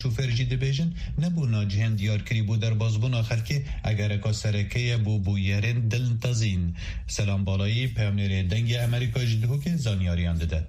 شوفر جی دبیجن نبو ناجهن دیار کری بو در بازبونا خلکی اگر اکا سرکه بو بویرین دل تزین. سلام بالایی پیامنیر دنگ امریکا جدهو که زانیاریان ده.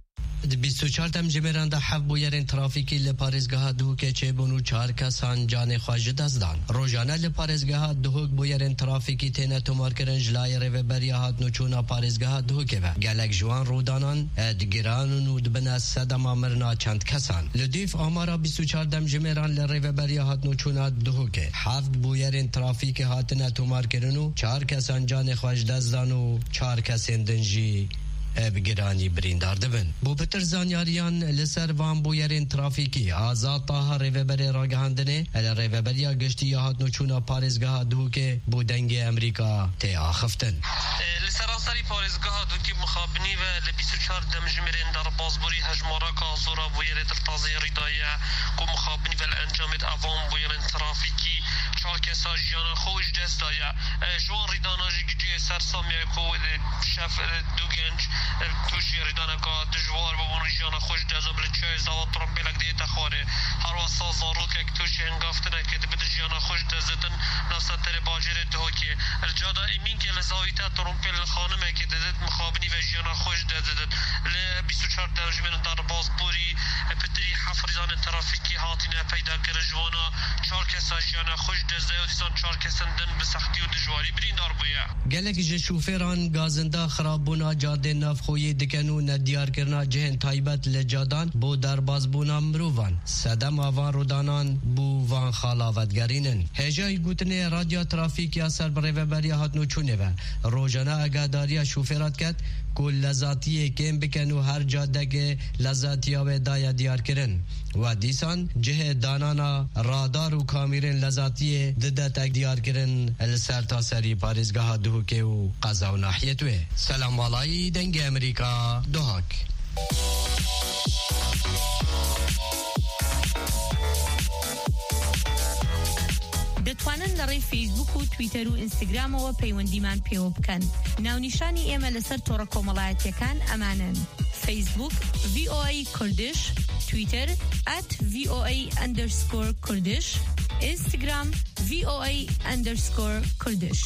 24 جمعران ده حف بویرین ترافیکی لپارزگاه دهوک چه بونو 4 کسان جان خواج دزدان. روزانه لپارزگاه دهوک بویرین ترافیکی تینه تومار کرن جلای ریوبریا هات نوچونا پارزگاه دهوکه و گلک جوان رودانان ادگران و دبنا صدم آمرنا چند کسان. لدیف آمارا 24 جمعران لریوبریا هات نوچونا دهوکه. حفت بویرین ترافیکی هاتنه تومار کرنو 4 کسان جان خواج دزدان و 4 کسان دنجی بگرانی بریندار دبن. بو بتر زانیاریان لسر وان بویرین ترافیکی آزاد طاها ریوبری راگهاندنه ریوبریا گشتی هات نوچونا پارزگاه دهوکه بو دنگ امریکا تی آخفتن. لسرانسری پارزگاه دهوکی مخابنی و ل 24 جمعران در بازبوری هجمارا کازورا بویرین ترتازی ریدایه کو مخابنی و الانجامت اوان بویرین ترافیکی 4 کسا جیانا خوش دست دایه جوان ریداناجی گجی سرسامیه کو شف دو گنج توشی ریدانه که دجوار ببون جیانا خوش دست بله چای زواد ترمبیلک دیتا خواره هر واسا زاروک اک توشی انگافتنه که بده جیانا خوش دزدن نفساتر باجر دهوکی الجادا ایمین که لزاویتا ترمبیل خانمه که دزد مخابنی و جیانا خوش دزدن ل 24 جمعران در بازبوری پتری حفریزان ترافیکی هاتینه پیدا کرد جوانا 4 کسا جیانا خوش دزده و دیسان 4 کسان دن به سختی و دجواری بریندار بویا. گلک جه شوفران گازنده خرابونا جاده نفخوی دکنو ندیار کرنا جهن تایبت لجادان بو در بازبونا مروان صدم آوان رودانان بو وان خالاوتگرینن. هجای گوتنه رادیو ترافیکی اثر بریوبریا هات نوچونه و روزانه اگاداریا شوفرات کد کل لذاتی کم بکنو هر جاده که لذاتی و دایا دیار کرن و دیسان جه دانانا رادار و کامیرین لذاتی دده تک دیار کرن السر تا سری پارزگاه دهوکه و قضا و ناحیتوه. سلام والایی دنگ امریکا دهاک. دەتوانن لەڕێی فیسبوک و تویتەر و ئینستاگرامەوە پەیوەندیمان پێوە بکەن. ناونیشانی ئێمە لەسەر تۆڕە کۆمەڵایەتیەکان ئەمانن: فیسبوک VOA کوردش، تویتر @VOA_کوردش، ئینستاگرام VOA_کوردش.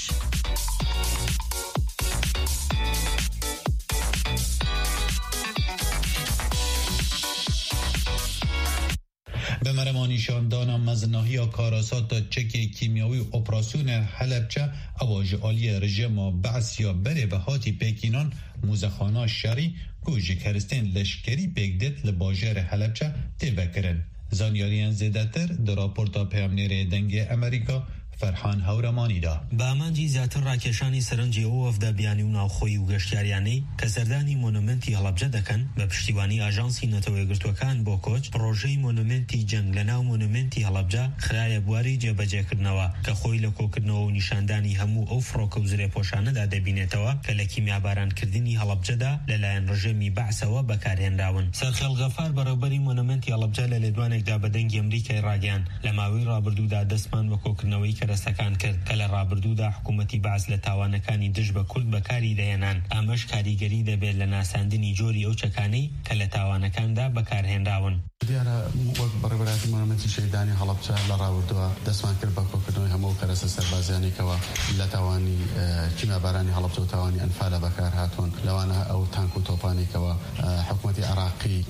به مرمانیشان دانم مزناهی کاراسات چک کیمیاوی اپراسیون حلبچه اواج آلی رژیم بعثیا بره به هاتی پیکینان موزخانه شری گوجه کرستین لشکری بگدت لباجر حلبچه تیوکرن. زانیاریان زیدتر در راپورتا پیامنیر دنگ امریکا فرحان هورمانی دا. با امانجی زیاتر راکشانی سرنجی او افدا بیانی و ناوخوی و گشتیاریانی که سردانی مونومنتی هلبجه دکن به پشتیوانی آژانسی نتوی گرتوکان بو کوچ پروژه مونومنتی جنگ لناو مونومنتی هلبجه خلای بواری جبجه کردنوا که خوی لکو کردنوا و نشاندانی همو او فروک و زیر پوشانه دا دبینتوا که لکیمیا باران کردنی هلبجه دا للاین رژیمی بعثوا بکارین راون. سرخیل غفار برابری مونومنتی هلبجه للدوانک دا بدنگ امریکای راگیان لماوی رابردو دا دستمان وکو کردنوی رسکان کرد که لرابردو دا حکومتی بعض لتاوانکانی دژ به کورد بکاری دینان امش کاریگری دبه لناساندنی جوری او چکانی که لتاوانکان دا بکار هنراون. دیاره وقت برابرات مونومنتی شهیدانی حلبچه لرابردو دستمان کرد با کوکردنوی همو کرس سربازیانی که لتاوانی کیما بارانی حلبچه و تاوانی انفال بکار هاتون لوانا او تانکو توپانی که حکومتی عراقی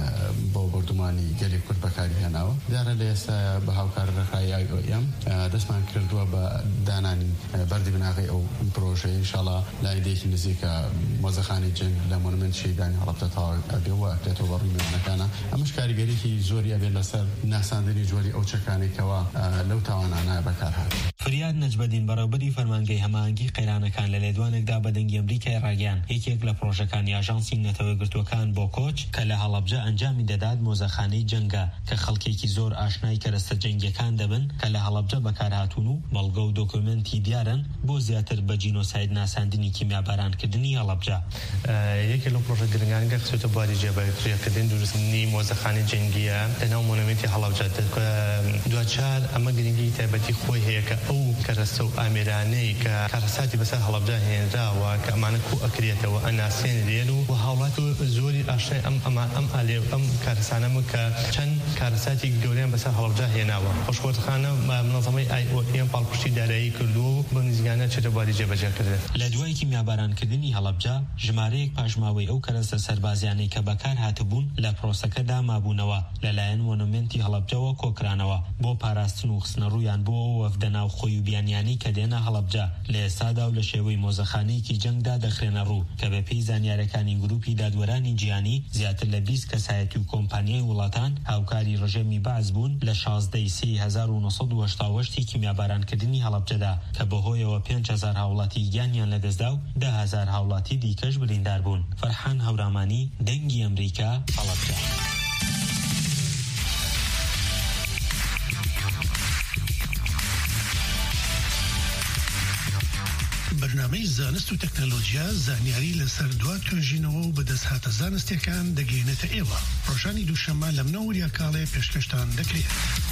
با بردمانی گلی کرد بکاری هناو. دیاره لیستا به هاوکار رخای IOM دستمان کردوا با دانانی بردی بناغی او پروژه انشالله لایدیش نزیکا موزخانی جنگ لمونومنت شهیدانی حلبچه تا بیوا اکتو بروی مکانه امش کاریگری که زوری ابی لسر ناساندنی جوری او چکانی که لو توانانه بکار هات. فریاد نجبدین برابری فرمانگی هماهنگی قیرانکان للیدوانک دا بدنگی امریکای راگیان یکیک لپروژەکانی ئاژانسی نەتەوەی گرتووەکان بۆ کۆچ کە لە هەڵەبجە ئەنجامی دەدات مۆزەخانەی جەنگە کە خەڵکێکی زۆر ئاشنای کەرەستە جەنگیەکان دەبن کە لە هەڵەبجە بەکارهاتوون و بەڵگە و دۆکومنتی دیارن بۆ زیاتر بە جینۆساید ناساندنی کیمیابارانکردنی هەڵەبجە. یەکێک لەو پرۆژە گرنگانەکە خچۆتە بواری جێبەجێکردن دروستنی مۆزەخانەی جەنگیە لەناو مۆنومنتی هەڵەبجە دوچار ئەمە گرنگی تایبەتی خۆی هەیە کە ئەو کەرەسە و ئامێرانەی کە کارەساتی بەسەر هەڵەبجە هێنراوە کە ئەمانە کو ئەکرێتەوە ئەناسێنرێن و هاوڵات و زۆری ئاشای ئەم کارەسانەمە کە چەند کارەساتی گەوریان بەسەر هەڵەبجە هێناوە خۆشخۆرخانە منەظەمەی IOM پاڵپشتی دارایی کردووە و بە نزیکانە چێتەباری جێبەجێکردن. لە دوای کیمیابارانکردنی هەڵەبجە ژمارەیەک پاشماوەی ئەو کەرەسە سەربازیانەی کە بەکار هاتبوون لە پرۆسەکەدا مابوونەوە لەلایەن مۆنومنتی هەڵەبجەوە کۆکرانەوە بۆ پاراستن و خستنە ڕوویان بۆ وەفدە ناوخۆی و بیانیانی کە دێنە هەڵەبجە لە ئێستادا و لە شێوەی مۆزەخانەیەکی جەنگدا دەخرێنە ڕوو کە بەپێی زانیاریەکانی گروپی دادوەرانی جیهانی زیاتر لە 20 کەسایەتی و کۆمپانیای وڵاتان هاوکاری ڕژێمی بەعز بوون لە 16 سی 1970 کیمیابارانکردنی هەڵەبجەدا کە بەهۆیەوە 5000 هاوڵاتی گیانیان لەدەستدا و 10,000 هاوڵاتی دیکەش بریندار بوون. فەرحان هەورامانی، دەنگی ئەمریکا، هەڵەبجە. بەرنامەی زانست و تەکنەلۆژیا زانیاری لەسەر دوات توێژینەوە و بەدەستهاتە زانستیەکان دەگەینێتە ئێوە. ڕۆژانی دووشەممە لە منەوەریا کاڵێ پێشکەشتان دەکرێت.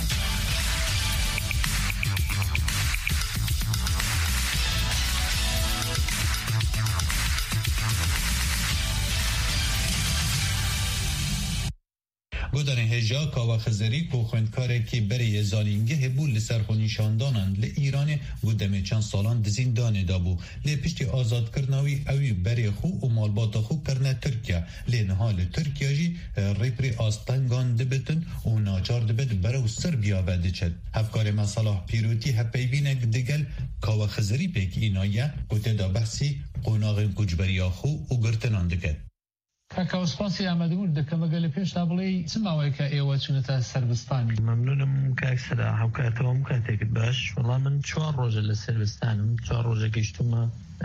گودن هجا کاوا خزری کو خوندکارێکی بەری زانینگه بوو لەسەر خۆنیشاندانان لە ئیران گودەمێ چەند ساڵان دزیندانێدا بوو لێ پشتی ئازادکردنەوەی ئەوی بەرێ خو و مالباتە خو کردنە تورکیا لێ نها لە تورکیا ژی ڕێپری ئاستەنگان دەبێتن و ناچار دەبێت بەرەو سربیا بەدەچێت هەفکارێ مەسەڵاح پیرۆتی هەپەیبینێک دەگەل کاوا خزری پێک ئینایە و تێدا بەحسی قۆناغên کوچبەریا خو و گرتنان دەکەت. کاکاو سپاسی ئامادەبوون دەکەمەگە لە پێشدا بڵێ چ ماوەیە کە ئێوە چونەتە سەربستانی؟ مەمنونم کاکسەدا هاوکاتەوەم کاتێکت باش. وەڵام من 4 ڕۆژە لە سەربستانم 4 ڕۆژە گەیشتومە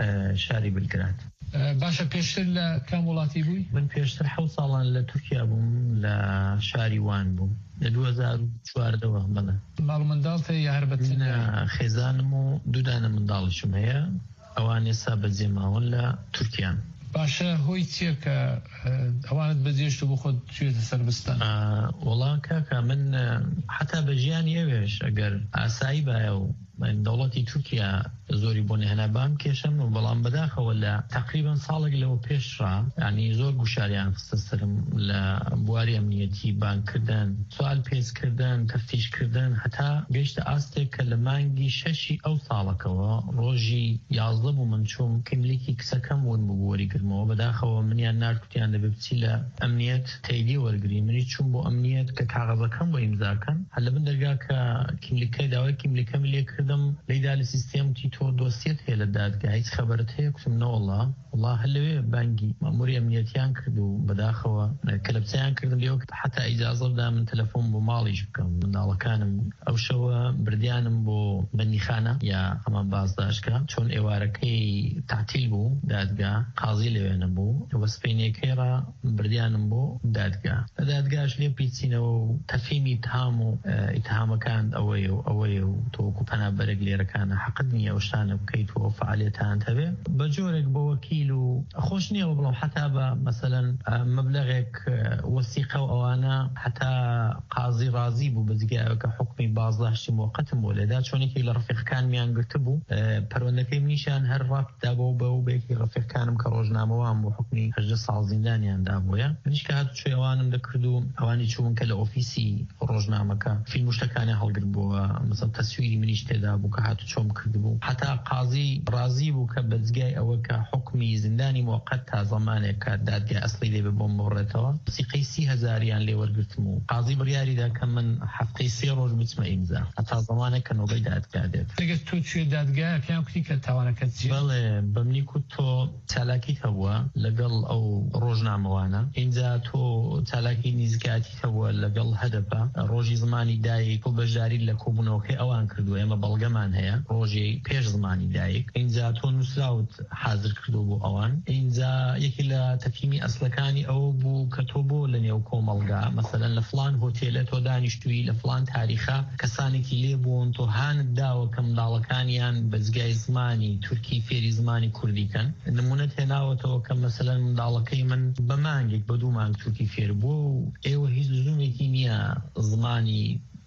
شاری بلگراد. باشە پێشتر لە کام وڵاتی بووی؟ من پێشتر 7 ساڵان لە تورکیا بووم لە شاری وان بووم لە 2014ەوە. بەڵێ. ماڵ منداڵتە یا هەر بەتەنیا؟ خێزانم و دوودانە منداڵیشم هەیە ئەوان ئێستا بەجێماون لە تورکیان. باشە هۆی چییە کە ئەوانت بەجێشت و بۆ خۆت توێتە سەربستان؟ وەڵام کاکە من حتا بە ژیانی ئەوێش ئەگەر ئاسایی بایە و دەوڵەتی تورکیا زۆری بۆ نهێنابام کێشم و بەڵام بەداخەوە لە تقریبا ساڵێک لەوە پێشڕا ینی زۆر گوشاریان خستە سرم لە بواری ئەمنیەتی بانکردن سوال پێچکردن تەفتیشکردن هەتا گەیشتە ئاستێک کە لە مانگی 6 ئەو ساڵەکەوە ڕۆژی 11 بوو من چوم کیملیکی کسەکەم ون بوو وەریگرمەوە بەداخەوە منیان نارکوتیان دەبێ بچی لە ئەمنیەت تەیدی وەرگری منی چوم بۆ ئەمنیەت کە کاغەزەکەم بۆ ئیمزاکەن هەر لە بن دەرگا کە کیملیکەی داوای کیملیکەم لێ کردم لەیدا لە سیستێمتی تۆ دۆسیەت هەیە لە دادگا هیچ خەبەرت هەیە کوتم نەوەڵا وڵا هەر لەوێ بانگی ماموری ئەمنیەتیان کرد و بەداخەوە کەلەپچەیان کردم لێوە حتا ئیجازە بدا من تەلەفۆن بۆ ماڵیش بکەم منداڵەکانم ئەو شەوە بردیانم بۆ بەندیخانە یا هەمان بازداشتگا چۆن ئێوارەکەی تعتیل بوو دادگا قازی لەوێ نەبوو وەسپێنیەکەی ڕا بردیانم بۆ دادگا لە دادگاش لێ پیچینەوە و تەفیمی ئیتهام و ئیتهامەکان ئەوەیە و تۆکو پەنابەرێک لێرەکانە حەقت نییە ئەو شتانە بکەیت و فعالیتان هەبێ بە جۆرێک بۆ وەکیل و خۆش نییەوە بڵام حتا بە مەسەلەن مەبلەغێک وەسیقە و ئەوانە حتا قازی ڕازی بوو بەجگایەوە کە حکمی بازداشتی موقتم بۆ لێدا چۆنێکی لە ڕەفیقەکانمیان گرتە بوو پەروەندەکەی منیشان هەر ڕابدا بۆ بەیەکی ڕەفیقەکانم کە ڕۆژنامەوەم بۆ حکمی 18 ساڵ زیندانیاندا بووە منیش کە هاتو چۆی ئەوانم دەکرد و ئەوانی چوون کە لە ئۆفیسی ڕۆژنامەکە فیلم شتەکانی هەڵگرت بووە مەسەڵ تەسویری منیش تێدا بوو کە هاتو چۆم کردبوو حتا قازی ڕازی بوو کە بەجگای ئەوە کە حکمی زیندانی موقت تا زمانێک کە دادگای ئەسڵی لێ بۆم بڕێتەوە سیقەی 30,000 لێ وەرگرتم و قازی بڕیاریدا کە من هەفتەی 3 ڕۆژ بچمە ئیمزا هەتا زمانێک کە نۆبەی دادگا دێت ئەگەر تۆ توێ دادگایە پێیان کوتی کە تاوانەکەت چییە؟ بەڵێ بەمنی کوت تۆ چالاکیت هەبووە لەگەڵ ئەو ڕۆژنامەوانە اینجا تۆ چالاکی نیزگاتی هەبووە لەگەڵ هەدەپە ڕۆژی زمانی دایک تۆ بەشداری لە کۆبوونەوەکەی ئەوان کردو ئێمە بەڵگەمان هەیە ڕۆژی پێش زمانی دایک اینجا تۆ نووسراوت حاضر کردو بۆ ئەوان اینجا یەکی لە تەفیمی ئەسلەکانی ئەوە بوو کە تۆ بۆ لە نێو کۆمەڵگا مەسەلەن لە فلان هۆتێلە تۆ دانیشتووی لە فلان تاریخە کەسانێکی لێ بوون تۆ هانت داوە کە منداڵەکانیان بەجگای زمانی تورکی فێری زمانی کوردیکەن نمونەت هێناوەتەوە کە مەسەلەن منداڵەکەی من بە مانگێک بە 2 مانگ تورکی فێر بوو ئێوە هیچ زوومێکی نییە زمانی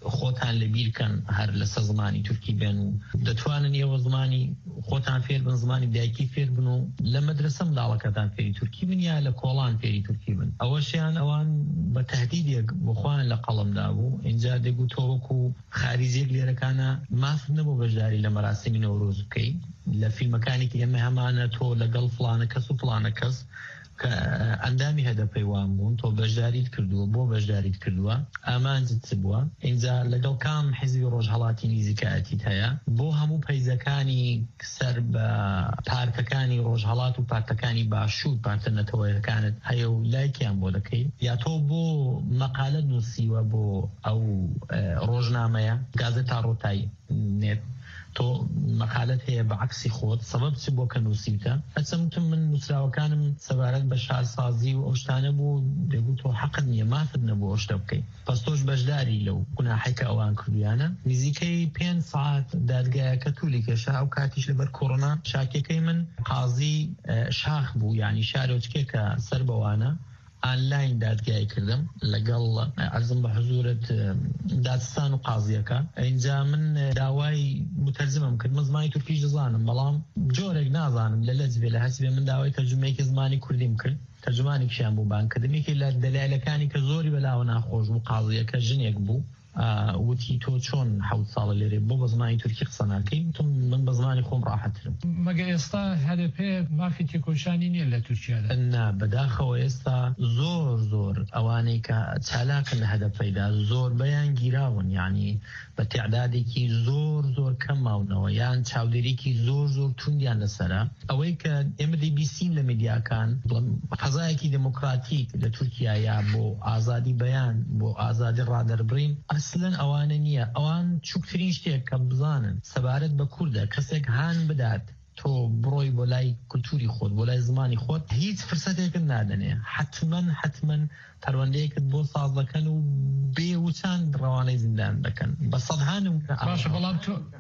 خۆتان لەبیرکەن هەر لەسەر زمانی تورکی بێن و دەتوانن ئێوە زمانی خۆتان فێر بن زمانی دایکی فێر بن و لە مەدرسە منداڵەکەتان فێری تورکی بن یا لە کۆڵان فێری تورکی بن ئەوەشیان ئەوان بە تهدیدێک بخوان لە قەڵمدا بوو اینجا دەگوت تۆ وەکو خاریزیەک لێرەکانە ماف نەبوو بەشداری لە مەراسیمی نەورۆز بکەیت لە فیلمەکانێکی ئێمە هەمانە تۆ لەگەڵ فڵانە کەس و فڵانە کەس کە ئەندامی هەدەپەی وان بوون تۆ بەشداریت کردووە بۆ بەشداریت کردووە ئامانجت بووە اینجا لەگەڵ کام حیزبی ڕۆژهەڵاتی نزیکایەتیت هەیە بۆ هەموو پەیزەکانی سەر بە پارتەکانی ڕۆژهەڵات و پارتەکانی باشوور پارتە نەتەوەیەکانت هەیە و لایکیان بۆ دەکەیت یا تۆ بۆ مەقالەت نووسیوە بۆ ئەو ڕۆژنامەیە گازێتا ڕۆتایی نێت تۆ مەقالەت هەیە بە عکسی خۆت سەبەب چی بۆ کە نووسیتە هەچەمتم من نووسراوەکانم سەبارەت بە شارسازی و ئەو شتانە بوو دەگوت تۆ حەقت نییە مافت نەبوو ئەو شتە بکەیت پس تۆش بەشداری لەو گوناحێکە ئەوان کردویانە نزیکەی 5 ساعت دادگایەکە توولی کێشا ئەو کاتیش لەبەر کۆڕۆنا شاکێکەی من قازی شاخ بوو یعنی شارۆچکێکە سەر بەوانە ئانلاین دادگای کردم لەگەڵ عەرزم بە حزورت دادستان و قازیەکە اینجا من داوای متەرجمم کرد من زمانی تورکیش دەزانم بەڵام جۆرێک نازانم لە لەجبێ لە هەسبێ من داوای تەرجمەیەکی زمانی کوردیم کرد تەرجمانێکیشیان بوو بانکردنێکی لە دەلایلەکانی کە زۆری بەلاوە ناخۆش بوو قازیەکە ژنێک بوو وتی تۆ چۆن 7 ساڵە لێرێ بۆ بە زمانی تورکی قسە ناکەی من بە زمانی خۆم ڕاحەترم مەگە ئێستا هەدەپێ مافی تێکۆشانی نییە لە تورکیادا نا بەداخەوە ئێستا زۆر ئەوانەی کە چالاکن لە هەدەپەیدا زۆر بەیان گیراون یعنی بە تێعدادێکی زۆر کەم ماونەوە یان چاودێریکی زۆر توندیان لەسەرە ئەوەی کە ئێمە دەیبیستین لە میدیاکان فەزایەکی دموکراتیک لە تورکیا بۆ ئازادی بەیان بۆ ئازادی ڕادەربڕین ئەسلەن ئەوانە نییە ئەوان چووکترین شتێک کە بزانن سەبارەت بە کووردە کەسێک هان بدات تۆ بڕۆی بۆ لای کولتوری خۆت بۆ لای زمانی خۆت هیچ فرسەتێکت نادەنێ حتمەن پەروەندەیەکت بۆ ساز دەکەن و بێوچان ڕەوانەی زیندان دەکەن بە سەدهانم باشە بەڵام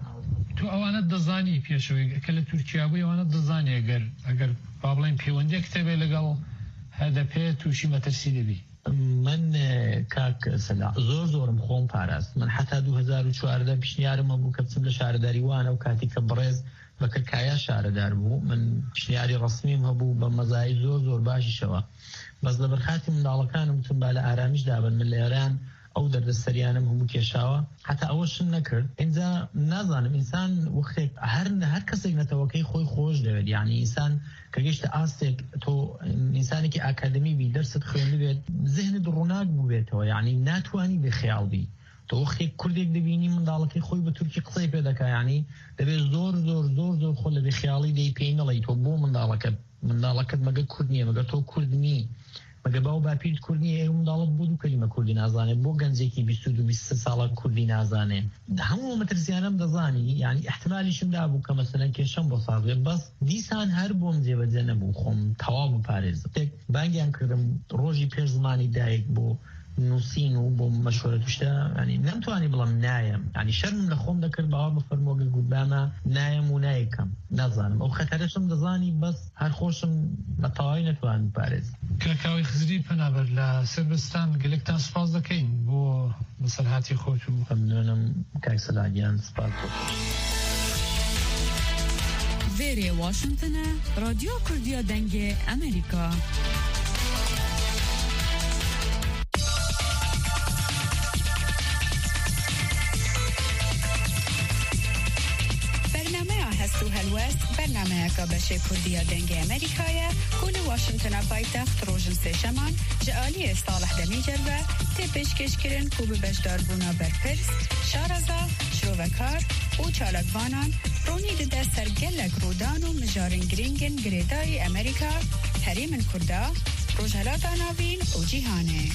تۆ ئەوانت دەزانی پێشەوەی کە لە تورکیا بووی ئەوانت دەزانی ئەگەر با بڵێن پەیوەندی کتێبێ لەگەڵ هەدەپێ تووشی مەترسی دەبی من کاک سەلا زۆرم خۆم پاراست من حتا 2014 پیشنیارمە بوو کە بچم لە شارەداری وانە و کاتی کە بڕێز بەکەکایە شارەدار بوو من پیشنیاری ڕسمیم هەبوو بە مەزایی زۆر باشیشەوە بەس لە بەرخاتی منداڵەکانم وتم با لە ئارامیش دابن من لە ئێران ئەو دەردەسەریانم هەموو کێشاوە حتا ئەوەشن نەکرد اینجا نازانم ئینسان وەختێک هەر کەسێک نەتەوەکەی خۆی خۆش دەوێت یعنی ئینسان کە گەیشتە ئاستێک تۆ ئینسانێکی ئاکادمی بی دەرست خوێنی بێت ذهنت ڕووناک بوو بێتەوە یعنی ناتوانی بێخیاڵ بی تۆ وەختێک کوردێک دەبینی منداڵەکەی خۆی بە تورکی قسەی پێ دەکا یعنی دەبێت زۆر خۆ لە بێخیاڵی دەی پێی نەڵێی تۆ بۆ منداڵەکەت مەگە کورد نییە مەگە تۆ کورد نی مەگە باو باپیرت کورد نییە ئێ منداڵت بۆ دوو کەلیمە کوردی نازانێت بۆ گەنجێکی 22-23 ساڵە کوردی نازانێت هەموو مەترسیانم دەزانی یعنی احتمالیشم دابوو کە مەسەلەن کێشەم بۆ سازێ بەس دیسان هەر بۆم جێبەجێ نەبوو خۆم تەواو بپارێزم بانگیان کردم ڕۆژی پێش زمانی دایک بۆ نووسین و بۆ مەشوەرە توشتە ینی نەمتوانی بڵم نایم ینی شەرمم لە خۆم دەکرد باوە بفەرمۆگە گوتبامە نایم و نایکەم نازانم ئەو خەتەرەشم دەزانی بەس هەر خۆشم بە تەواوی نەتوانم پارێزم کاکاوی خزری پەنابەر لە سربستان گەلێکتان سپاس دەکەین بۆ بەسەرهاتی خۆت و ممنونم کاک سەلاگیان سپاس وێرێ واشنگتنە رادیۆ کوردیا دەنگێ ئەمریکا هستو هلوست برنامه که بشه کردیا دنگ امریکایه کل واشنگتن پایتخت روشن سشمان جعالی استالح دمی جلوه تی پیشکش کرن کو به بشدار بونا برپرس شارزا شروکار و چالکوانان رونی ده سرگلک رودان و مجارن گرینگن گریدای امریکا حریم کردا روشهلات آناوین و جیهانه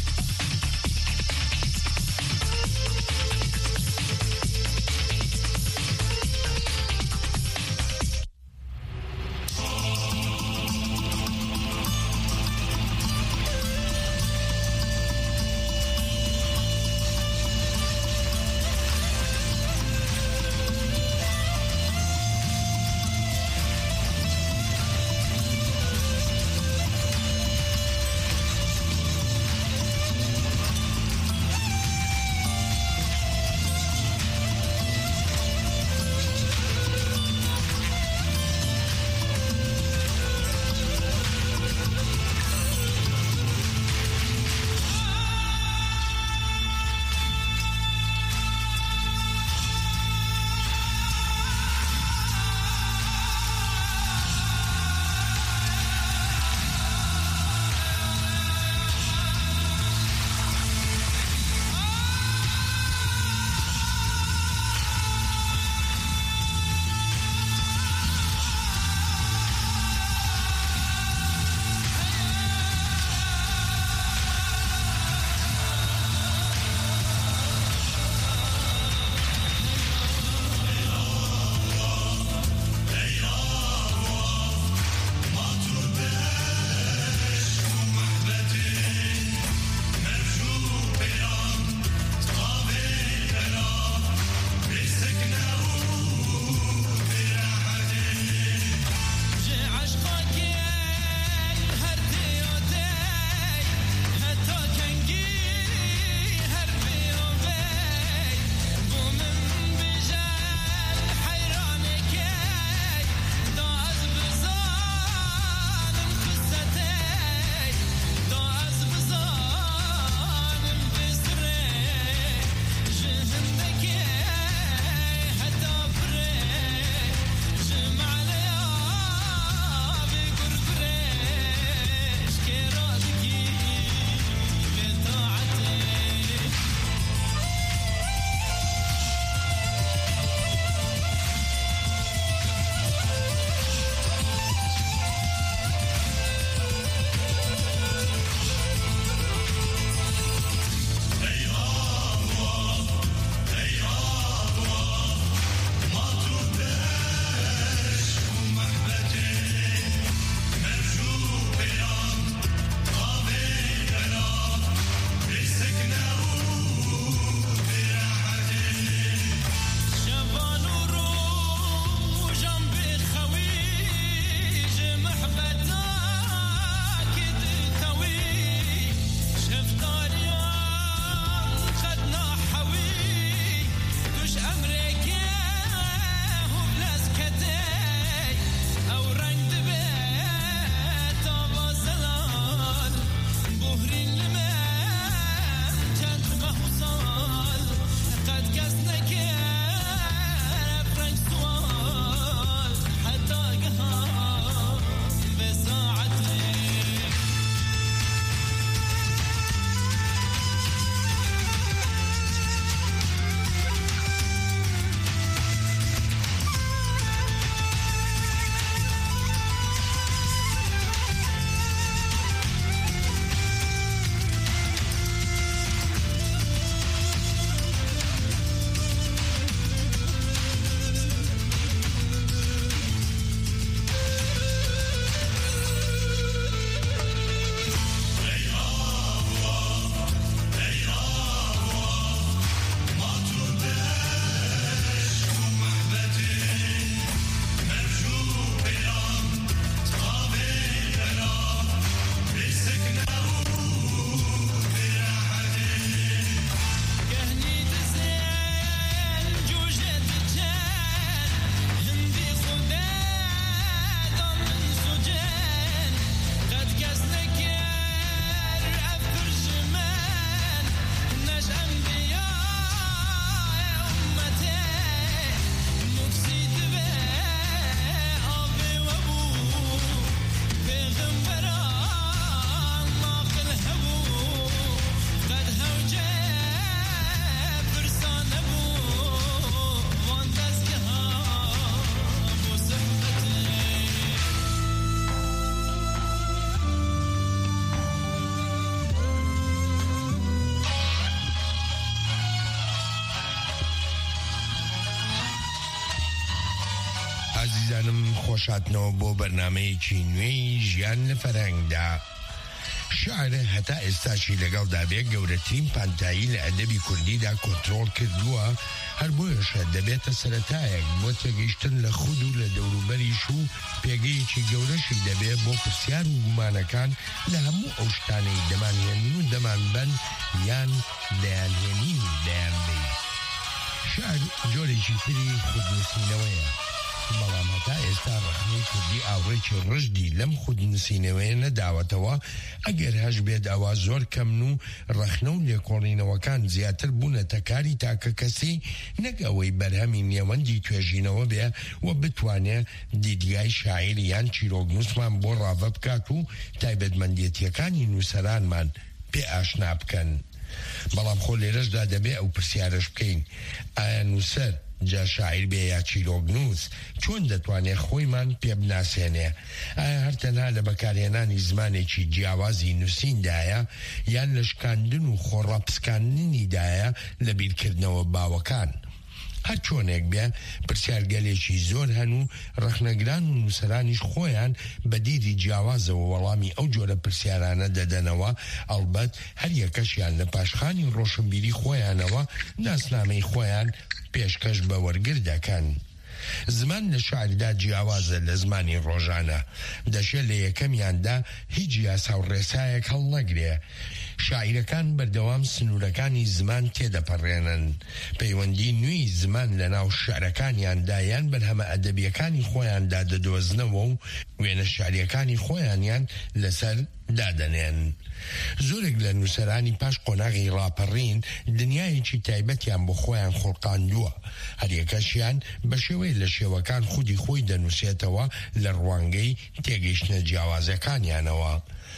بەڕێزانم خۆشاتنەوە بۆ بەرنامەیەکی نوێی ژیان لە فەرهەنگدا. شاعرە هەتا ئێستاشی لەگەڵدا بێ گەورەترین پانتایی لە ئەدەبی کوردیدا کۆنتڕۆڵ کردووە، هەر بۆیەشە دەبێتە سەرەتایەک بۆ تێگەیشتن لە خود و لە دەوروبەریش و پێگەیەکی گەورەشی دەبێت بۆ پرسیار و گومانەکان لە هەموو ئەو شتانەی دەمانهێنن و دەمانبەن یان دەیانهێنین دەیانبێ. شاعر جۆرێکی تری خودنووسینەوەیە، بەڵام هەتا ئێستا ڕەخنەی کوردی ئاوڕێکی ڕژدی لەم خودنووسینەوەیە نەداوەتەوە، ئەگەر هەش بێت ئەوە زۆر کەمن و ڕەخنە و لێکۆڵینەوەکان زیاتر بوونەتە کاری تاکە کەسی، نەک ئەوەی بەرهەمی نێوەندی توێژینەوە بێ و بتوانێت دیدگای شاعیر یان چیرۆکنووسمان بۆ ڕاوە بکات و تایبەتمەندێتیەکانی نووسەرانمان پێ ئاشنا بکەن. بەڵام خۆ لێرەشدا دەبێ ئەو پرسیارش بکەین، ئایا نووسەر جا شاعیر بێ یا چیرۆکنووس چۆن دەتوانێت خۆیمان پێ بناسێنێ؟ ئایا هەر تەنها لە بەکارهێنانی زمانێکی جیاوازی نووسیندایە یان لە شکاندن و خۆڕاپسکاندنیدایە لە بیرکردنەوە باوەکان؟ هەر چۆنێک بێ پرسیارگەلێکی زۆر هەن و ڕەخنەگران و نووسەرانیش خۆیان بە دیری جیاوازەوە وەڵامی ئەو جۆرە پرسیارانە دەدەنەوە، ئەڵبەت هەر یەکەشیان لە پاشخانی ڕۆشنبیری خۆیانەوە ناسنامەی خۆیان پێشکەش بە وەرگر دەکەن. زمان لە شاعردا جیاوازە لە زمانی ڕۆژانە، دەشێت لە یەکەمیاندا هیچ یاسا و ڕێسایەک هەڵ نەگرێ. شاعیرەکان بەردەوام سنوورەکانی زمان تێدەپەڕێنن، پەیوەندی نوێی زمان لە ناو شعرەکانیاندا یان بەرهەمە ئەدەبیەکانی خۆیاندا دەدۆزنەوە و وێنە شاعریەکانی خۆیانیان لەسەر دادەنێن. زۆرێک لە نووسەرانی پاش قۆناغی ڕاپەڕین دنیایەکی تایبەتیان بۆ خۆیان خۆڵقاندووە، هەریەکەشیان بە شێوەی لە شێوەکان خودی خۆی دەنووسێتەوە لە ڕوانگەی تێگەیشتنە جیاوازەکانیانەوە.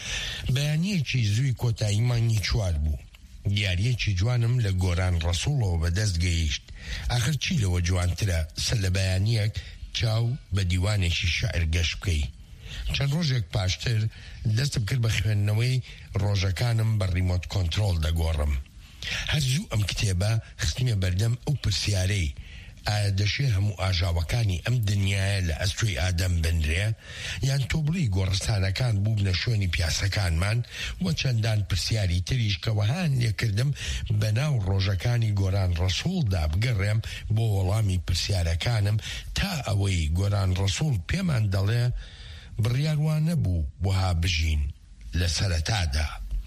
بەیانیەکی زووی کۆتایی مانگی 4 بوو. دیاریەکی جوانم لە گۆران ڕەسوڵەوە بەدەست گەیشت. ئاخر چی لەوە جوانترە سەر لە بەیانیەک چاو بە دیوانێکی شاعر گەشت بکەی. چەند ڕۆژێک پاشتر دەستم کرد بە خوێندنەوەی ڕۆژەکانم بە ریمۆت کۆنتڕۆڵ دەگۆڕم. هەرزوو ئەم کتێبە خستمە بەردەم ئەو پرسیارەی، ئایا دەشێ هەموو ئاژاوەکانی ئەم دنیاە لە ئەستۆی ئادەم بنرێ یان تۆبڵی گۆڕستانەکان بوونە شوێنی پیاسەکانمان، وە چەندان پرسیاری تریش کەوەهان لێکردم بە ناو ڕۆژەکانی گۆران ڕەسوڵدا بگەڕێم بۆ وەڵامی پرسیارەکانم، تا ئەوەی گۆران ڕەسوڵ پێمان دەڵێ بڕیاروان نەبوو وەها بژین لە سەرەتادا.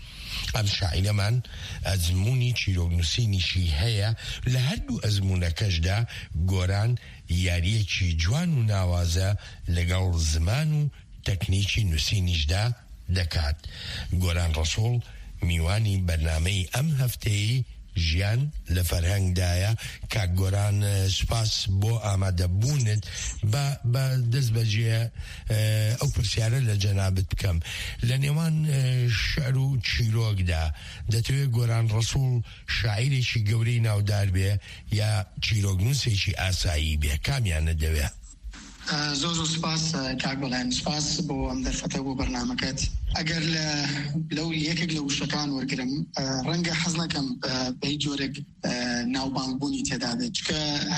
ئەم شاعیرەمان ئەزمموی چیرۆکنووسینیشی هەیە، لە هەردوو ئەزمونەکەشدا گۆران یاریەکی جوان و ناوازە لەگەڵ زمان و تەکنیکی نووسینیشدا دەکات. گۆران ڕەسوڵ میوانی بەرنامەی ئەم هەفتەیە ژیان لە فەرهەنگدایە. کاک گۆران سوپاس بۆ ئامادەبوونت بە دەست بەجێ ئەو پرسیارە لە جەنابەت بکەم. لە نێوان شعر و چیرۆکدا دەتەوێت گۆران ڕەسوڵ شاعیرێکی گەورەی ناودار بێ یا چیرۆکنووسێکی ئاسایی بێ؟ کامیانە دەوێت؟ زۆر سپاس کاک بەڵێن، سپاس بۆ ئەم دەرفەتە بۆ بەرنامەکەت. ئەگەر لەو یەکێک لە وشەکان وەرگرم، ڕەنگە حەز نەکەم بە هیچ جۆرێک ناوبانگبوونی تێدا بێت، چکە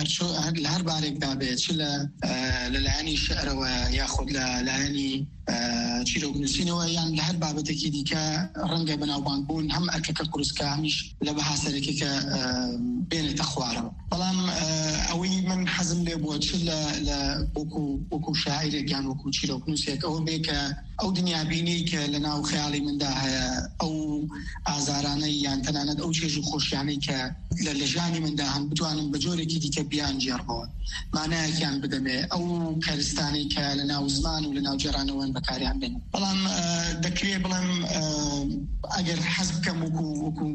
لە هەر بارێکدا بێت، چ لەلایەنی شعرەوە یاخود لە لایەنی چیرۆکنووسینەوە یان لە هەر بابەتێکی دیکە ڕەنگە بە ناوبانگبوون هەم ئەرکەکە قورسکە هەمیش لە بەهاسەرێکێکە بێنێتە خوارەوە. بەڵام ئەوەی من حەزم لێ بووە چ لە وەکو شاعیرێک یان وەکو چیرۆکنووسێک ئەوە بێ کە ئەو دنیابینی کە لە ناو خەیاڵی مندا هەیە، ئەو ئازارانەی یان تەنانەت ئەو چێژ و خۆشیانەی کە لە ژانی مندا هەن بتوانم بە جۆرێکی دیکە بیان جێڕبەوە، مانایەکیان بدەمێ، ئەو کەرستانەی کە لە ناو زمان و لە ناو جێرانەوەن بەکاریان بێن. بەڵام دەکرێت بڵێم ئەگەر حەز بکەم وەکو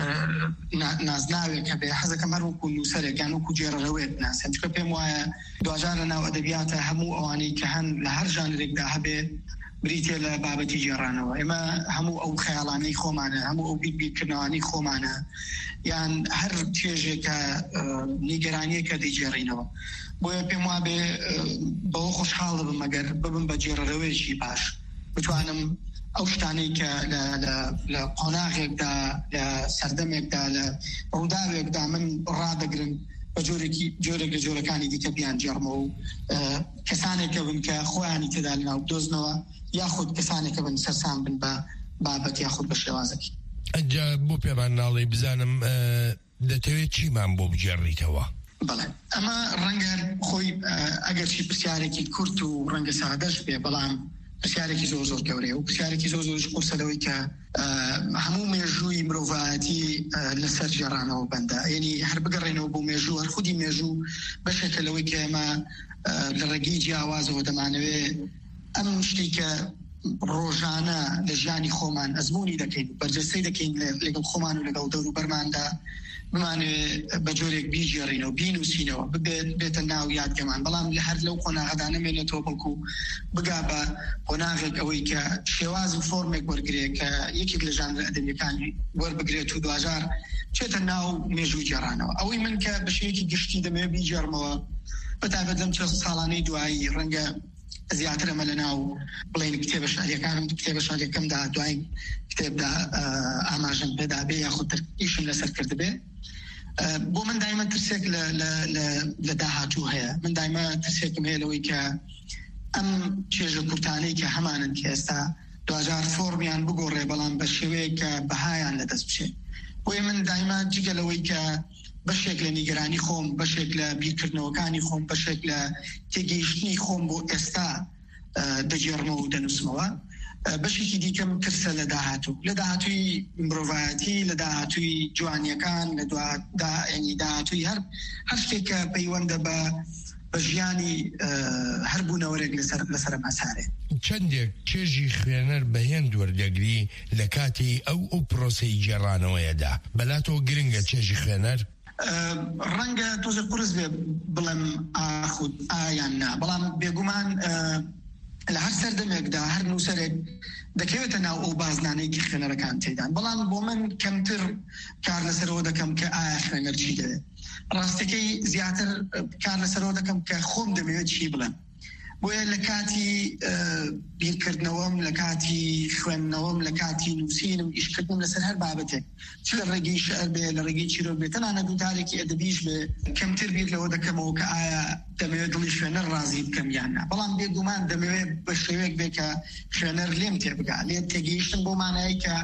نازناوێک کە بێ، حەزەکەم هەر وەکو نووسەرێک یان وەکو جێڕەوێت ناسێن، چکە پێم وایە دوجار لە ناو ئەدەبیاتە هەموو ئەوانەی کە هەن لە هەر ژانرێکدا هەبێ بریتێ لە بابەتی جێڕانەوە. ئێمە هەموو ئەو خەیاڵانەی خۆمانە، هەموو ئەو بیرکردنەوەی خۆمانە، یان هەر چێژێکە نیگەرانیەکە دەیجێڕینەوە. بۆیە پێم وابێ بەوە خۆشحاڵ بم ئەگەر ببم بە جێڕەوەیەکی باش، بتوانم ئەو شتانەی کە لە قۆناغێکدا، لە سەردەمێکدا، لە ڕووداوێکدا من ڕادەگرن، بە جۆرێک لە جۆرەکانی دیکە بیان جێڕمەوە و کەسانێکە بن کە خۆیانی تێدا لەناو دۆزنەوە یاخود کەسانێکە بن سەرسان بن بە بابەت یاخود بە شێوازێکی. ئەجا بۆ پێمان ناڵێ بزانم دەتەوێت چیمان بۆ بجێڕیتەوە؟ بەڵێ ئەمە ڕەنگە خۆی ئەگەرچی پرسیارێکی کورت و ڕەنگە سادەش بێ بەڵام پرسیارێکی زۆر گەورەیە و پرسیارێکی زۆر قورسەدەوەی کە هەموو مێژووی مرۆڤایەتی لەسەر جێڕانەوە بەندە، یعنی هەر بگەڕێنەوە بۆ مێژوو، هەر خودی مێژوو بەشێکە لەوەی کە ئێمە لە ڕێگەی جیاوازەوە دەمانەوێت ئەم شتی کە ڕۆژانە لە ژیانی خۆمان ئەزمموی دەکەین بەرجەستەی دەکەین لەگەڵ خۆمان و لەگەڵ دەور و بەرماندا بمانوێت بە جۆرێک بیژێڕینەوە بینوسینەوە بێتە ناو یادگەمان، بەڵام لە هەر لەو قۆناغەدا نەمێنێتەوە بەڵکو بگا بە قۆناغێک ئەوەی کە شێواز و فۆرمێک وەرگێت کە یەکێک لە ژانرە ئەدەبیەکانی وەربگرێت و دوجار چێتە ناو مێژوو جێڕانەوە. ئەوەی من کە بە شێوەیەکی گشتی دەمەوێت بیجێڕمەوە بەتایبەت لەم چەند ساڵانەی دوایی ڕەنگە زیاتر ئەمە لە ناو بڵێن کتێبە شاریەکانم کتێبە شاریەکەمدا دوای کتێبدا ئاماژەم پێدا بێ یاخود ئیشم لەسەر کردبێ. بۆ من دایمە ترسێک لە داهاتوو هەیە، من دایمە ترسێکم هەیە لەوەی کە ئەم چێژە کورتانەی کە هەمانن کە ئێستا دوجار فۆرمیان بگۆڕێ بەڵام بە شێوەیە کە بەهایان لەدەست بچێت. بۆیە من دایمە جگە لەوەی کە بەشێک لە نیگەرانی خۆم، بەشێک لە بیرکردنەوەکانی خۆم، بەشێک لە تێگەیشتنی خۆم بۆ ئێستا دەجێڕمەوە و دەنووسمەوە، بەشێکی دیکەم ترسە لە داهاتووی مرۆڤایەتی، لە داهاتووی جوانیەکان، لە داهاتووی هەر شتێکە پەیوەندە بە ژیانی هەر بوونەوەرێک لەسەر مەسارێ. چەندێک چێژی خوێنەر بەهێن دووەردەگری لە کاتی ئەو پرۆسەی جێڕانەوەیەدا بەلاتەوە گرنگە چێژی خوێنەر؟ ڕەنگە تۆزە قورس بێ بڵێم ئاخود ئایان نا، بەڵام بێگومان لە هەر سەردەمێکدا هەر نووسەرێک دەکەوێتە ناو ئەو بازنانەیەکی خوێنەرەکان تێدان، بەڵام بۆ من کەمتر کار لەسەرەوە دەکەم کە ئایا خوێنەر چی دەوێت. ڕاستەکەی زیاتر کار لەسەرەوە دەکەم کە خۆم دەمەوێت چی بڵێم. بۆیە لە کاتی بیرکردنەوەم، لە کاتی خوێندنەوەم، لە کاتی نووسینم، ئیشکردنم لەسەر هەر بابەتێک چ لە ڕێگەی شعر بێ، لە ڕێگەی چیرۆک بێت، تەنانە دووتارێکی ئەدەبیش بێ کەمتر بیر لەوە دەکەمەوە کە ئایا دەمەوێت دڵی خوێنەر ڕازی بکەم یان نا، بەڵام بێگومان دەمەوێت بە شێوەیەک بێ کە خوێنەر لێم تێبگا، لێ تێگەیشتن بۆ مانایی کە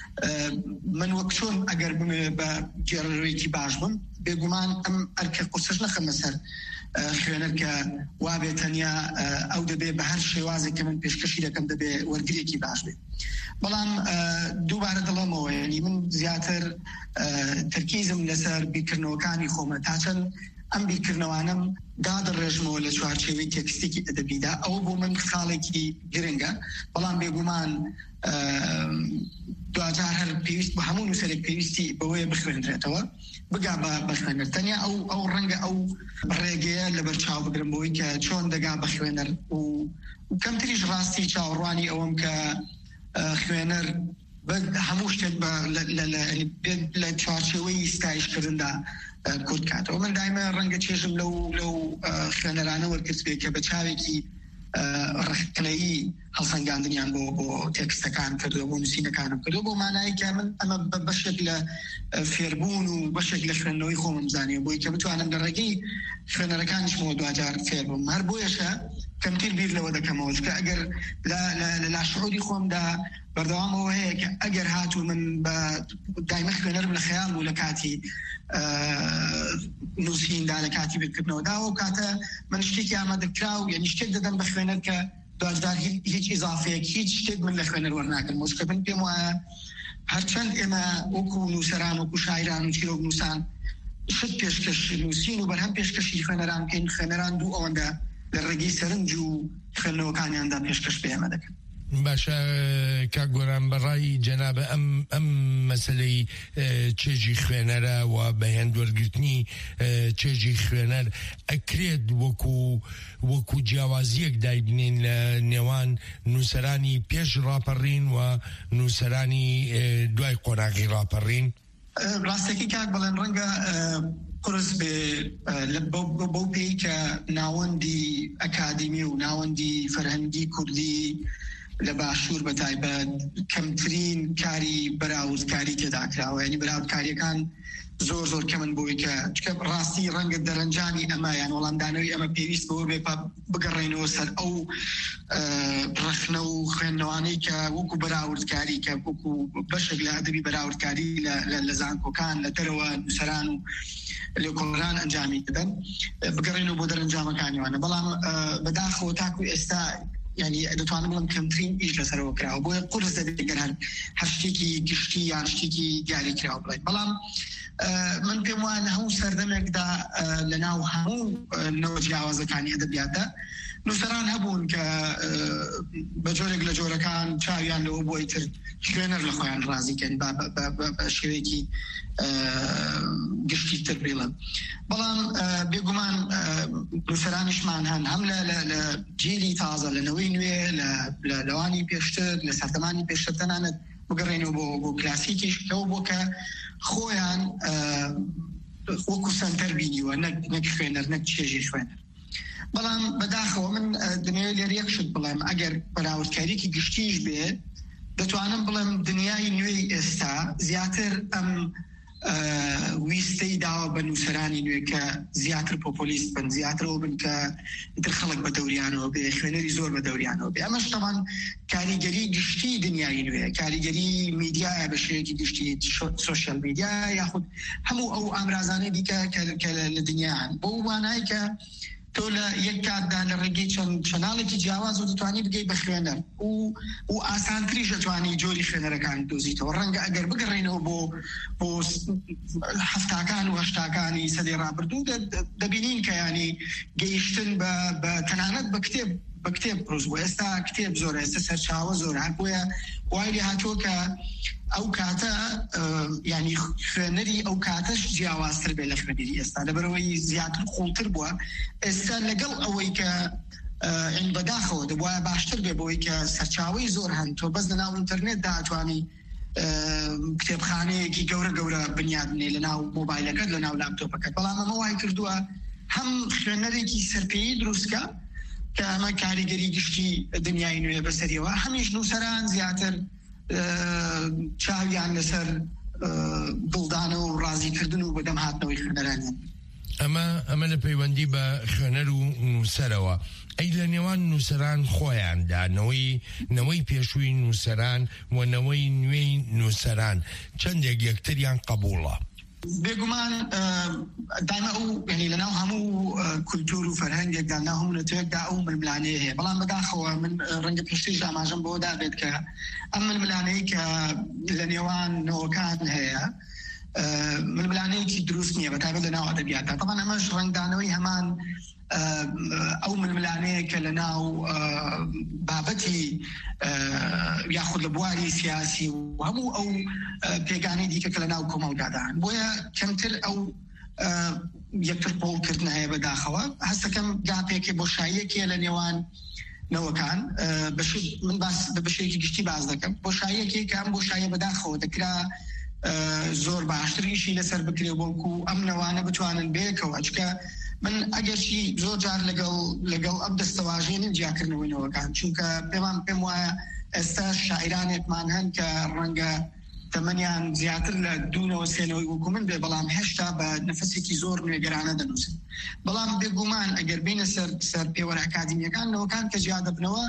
من وەک چۆن ئەگەر بمەوێت بە گێڕەوەیەکی باش بم، بێگومان ئەم ئەرکە قورسش نەخەمە سەر خوێنەر کە وابێت تەنیا ئەو دەبێ بە هەر شێوازێک کە من پێشکەشی دەکەم دەبێ وەرگرێکی باش بێت. بەڵام دووبارە دڵەمەوە، ینی من زیاتر تەرکیزم لەسەر بیرکردنەوەکانی خۆمە، تا چەند ئەم بیرکردنەوانم دادڕێژمەوە لە چوارچێوەی تێکستێکی ئەدەبیدا، ئەوە بۆ من خاڵێکی گرنگە، بەڵام بێگومان دوجار هەر پێویست بە هەموو نووسەرێک پێویستی بەوەیە بخوێنرێتەوە، بگا بە خوێنەر. تەنیا ئەو ڕەنگە ئەو ڕێگەیە لەبەر چاو بگرم بۆی کە چۆن دەگا بە خوێنەر و کەمتریش ڕاستی چاوەڕوانی ئەوەم کە خوێنەر هەموو شتێک لە چوارچێوەی ستایشکردندا کورت کاتەوە. من دایمە ڕەنگە چێژم لەو خوێنەرانە وەرگرت بێ کە بە چاوێکی ڕخنەیی هەڵسەنگاندنیان بۆ تێکستەکان کردو، بۆ نووسینەکانم کردو، بۆ مانایی کە من ئەمە بەشێک لە فێربوون و بەشێک لە خوێندنەوەی خۆمم زانیە، بۆی کە بتوانم لە ڕێگەی خوێنەرەکانیشمەوە دوجار فێر بم. هەر بۆیەشە کەمتر بیر لەوە دەکەمەوە کە ئەگەر لە لاشعوری خۆمدا بەردەوامەوە هەیە کە ئەگەر هاتوو من بە دایمە خوێنەرم لە خەیاڵ بوو لە کاتی نووسیندا، لە کاتی بیرکردنەوەدا، و کاتە من شتێکی ئامادەکرا و یعنی شتێک دەدەم بە خوێنەر کە دوجار هیچ ئیزافەیەک هیچ شتێک من لە خوێنەر وەرناکەم. مۆچکە من پێم وایە هەرچەند ئێمە وەکو نووسەران، وەکو شاعران و چیرۆک نووسان شت پێشکەش نووسین و بەرهەم پێشکەشی خوێنەران بکەین، خوێنەران دوو ئەوەندە لە ڕێگەی سەرنج و خوێندنەوەکانیاندا پێشکەش پێمە دەکەن. باشە کاک گۆران، بەڕای جەنابە ئەم مەسلەی چێژی خوێنەرە و بەهێندوەرگرتنی چێژی خوێنەر ئەکرێت وەکو جیاوازیەک دایبنین لە نێوان نووسەرانی پێش ڕاپەڕین و نووسەرانی دوای قۆناغی ڕاپەڕین؟ ڕاستەکەی کاک بەڵێن ڕەنگە قرس بێ بەو پێی کە ناوەندی ئەکادمی و ناوەندی فەرهەنگی کوردی لە باشوور بە تایبەت کەمترین کاری بەراوردکاری تێدا کراوە، ینی بەراوردکاریەکان زۆر کەمن بۆی کە ڕاستی ڕەنگە دەرەنجانی ئەمە یان وەڵامدانەوەی ئەمە پێویست بۆ بێ بگەڕێنەوە سەر ئەو ڕخنە و خوێندنەوەی کە وەکو بەراوردکاری کە وەکو بەشێک لە ئەدەبی بەراوردکاری لە زانکۆکان لە دەرەوە نووسەران و لێکۆڵەران ئەنجامی دەدەن بگەڕێنەوە بۆ دەرەنجامەکانیوانە بەڵام بەداخەوە تاکو ئێستا يعني دەتوانم بڵم کەمترین ئیش لەسەرەوە کراوە بۆیە قورس دەبێت گەر هەر شتێکی گشتی یان شتێکی دیاری کراوە بڵێت بەڵام من پێم وایە لە هەموو سەردەمێکدا لەناو هەموو نەوە جیاوازەکانی ئەدەبیاتە نووسەران هەبوون کە بە جۆرێک لە جۆرەکان چاویان لەوە بۆی تر خوێنەر لە خۆیان ڕازیکەن بە شێوەیەکی گشتی تر بڵێن بەڵام بێگومان نووسەرانیشمان هەن هەم لە جیلی تازە لەنەوەی نوێ لە لەوانی پێشتر لە سەردەمانی پێشتر تەنانەت بگەڕێنەوە بۆ کلاسیکیش لەوە بۆ کە خۆیان وەکو سەنتەر بینیوە نەک خوێنەر نەک چێژی خوێنەر بەڵام بەداخەوە من دنیای لێر یەکشت بڵێم ئەگەر بەراوردکاریکی گشتیش بێ دەتوانم بڵێم دنیای نوێی ئێستا زیاتر ئەم ویستەی داوە بە نووسەرانی نوێ کە زیاتر پۆپۆلیست بن زیاترەوە بن کە ئیتر خەڵک بە دەوریانەوە بێ خوێنەری زۆر بە دەوریانەوە بێ ئەمەش تەمان کاریگەری گشتی دنیای نوێ کاریگەری میدیایە بە شێوەیەکی گشتی سۆشیال میدیا یاخود هەموو ئەو ئامرازانەی دیکە کە لە دنیاهن بۆ وانای کە تۆ لە یەک کاتدا لە ڕێگەی چەناڵێکی جیاواز و دەتوانی بگەی بە خوێنەر و ئاسانتریش دەتوانی جۆری خوێنەرەکان دۆزیتەوە ڕەنگە ئەگەر بگەڕێنەوە بۆ هەفتاکان و هەشتاکانی سەدەی ڕابردوو دەبینین کە ینی گەیشتن بە تەنانەت بە کتێب ڕوز بوو ئێستا کتێب زۆر ئێستا سەرچاوە زۆر هەبووە وای لێ هاتووە کە ئەو کاتە ینی خوێنەری ئەو کاتەش جیاوازتر بێ لە خوێنەری ئێستا لەبەرەوەی زیاتر قوڵتر بووە ئێستا لەگەڵ ئەوەی کە ئین بەداخەوە دەبوایە باشتر بێ بۆی کە سەرچاوی زۆر هەن تۆ بەس لەناو ئینتەرنێت داتوانی کتێبخانەیەکی گەورە بنیادنێ لەناو مۆبایلەکەت لەناو لاپتۆپەکەت بەڵام ئەمە وای کردووە هەم خوێنەرێکی سەرپێیی دروستکە کە ئەمە کاریگەری گشتی دنیای نوێ بەسەریەوە هەمیش نووسەران زیاتر چاویان لەسەر دڵدانە و ڕازیکردن و بەدەم هاتنەوەی خوێنەرانیان ئەمە لە پەیوەندی بە خوێنەر و نووسەرەوە ئەی لە نێوان نووسەران خۆیاندا نەوەی پێشووی نووسەران و نەوەی نوێی نووسەران چەندێک یەکتریان قبوڵە بێگومان دایما ئەو ینی لەناو هەموو کولتور و فەرهەنگێکدا ناو هەموو نەتوێکدا ئەو ململانەیە هەیە بەڵام بەداخەوە من ڕەنگە پێشتریش ئاماژەم بۆ دابێت کە ئەم ململانەی کە لە نێوان نەوەکان هەیە ململانەیەکی دروست نییە بەتابەت لەناو ئەدەبیاتە طبعا ئەمەش ڕەنگدانەوەی هەمان ئەو ململانەیە کە لەناو بابەتی یاخود لە بواری سیاسی و هەموو ئەو پێگانەی دیکە کە لەناو کۆمەڵگادان بۆیە کەمتر ئەو یەکتر پۆڵکردن هەیە بەداخەوە هەستەکەم گاپێکی بۆشاییەکێ لە نێوان نەوەکان من بەشێکی گشتی باز دەکەم بۆشاییەکێ کە ئەم بۆشاییە بەداخەوە دەکرا زۆر باشتریشی لەسەر بکرێ بۆکو ئەم نەوانە بتوانن بێکەوە چکە من ئەگەرچی زۆر جار لەگەڵ ئەم دەستەواژێنن جیاکردنەوەینەوەکان چونکە پێم وایە ئێستا شاعرانێکمان هەن کە ڕەنگە تەمەنیان زیاتر لە دوونەوە سێنەوەی وەکو من بێ بەڵام هێشتا بە نەفەسێکی زۆر نوێگەرانە دەنووسن بەڵام بێگومان ئەگەر بینە سەر پێوەرە ئەکادیمیەکان نەوەکان کە جیا دەبنەوە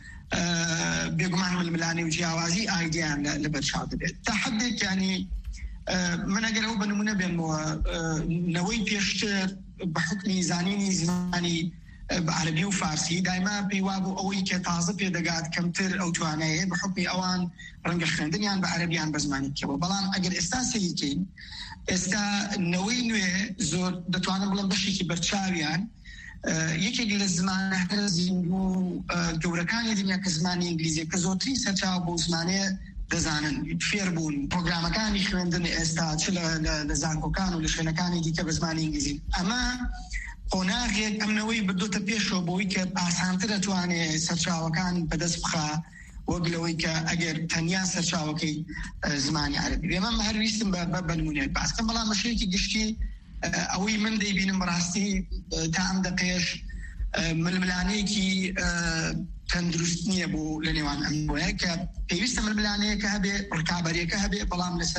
بێگومان ململانی و جیاوازی ئایدیان لە بەرچاو دەبێت تا حدێک ینی من ئەگەر ئەو بەنمونە بێنمەوە نەوەی پێشتر بە حکمی زانینی زمانی بە عەرەبی و فارسی دایما پێیوا بوو ئەوەی کە تازە پێدەگات کەمتر ئەو توانایە بە حکمی ئەوان ڕەنگە خوێندنیان بە عەرەبیان بە زمانی بکەوە بەڵام ئەگەر ئێستا سەیرکەین ئێستا نەوەی نوێ زۆر دەتوانم بڵم بەشێکی بەرچاویان یەکێک لە زمانە زیندوو گەورەکانی دنیا کە زمانی ئینگلیزی کە زۆرترین سەرچاو بۆ زمانەیە دەزانن فێر بوون پرۆگرامەکانی خوێندن ئێستا چ لە زانکۆکان و لە شوێنەکانی دیکە بە زمانی ئینگلیزی ئەمە قۆناغێک ئەمنەوەی بردوتە پێشەوە بۆی کە ئاسانتر دەتوانێت سەرچاوەکان بەدەست بخا وەگلەوەی کە ئەگەر تەنیا سەرچاوەکەی زمانی عەرەبی بێمە هەرویستم بە نمونەیەک باسکەم بەڵام مەشەیەکی گشتی ئەوەی من دەیبینم ڕاستی تا ئەم دەقێش ململانەیەکی تەندروست نییە بۆ لە نێوان ئەم وەیە کە پێویستە ململانەیەکە هەبێ ڕکابەرێکە هەبێ بەڵام لەسەر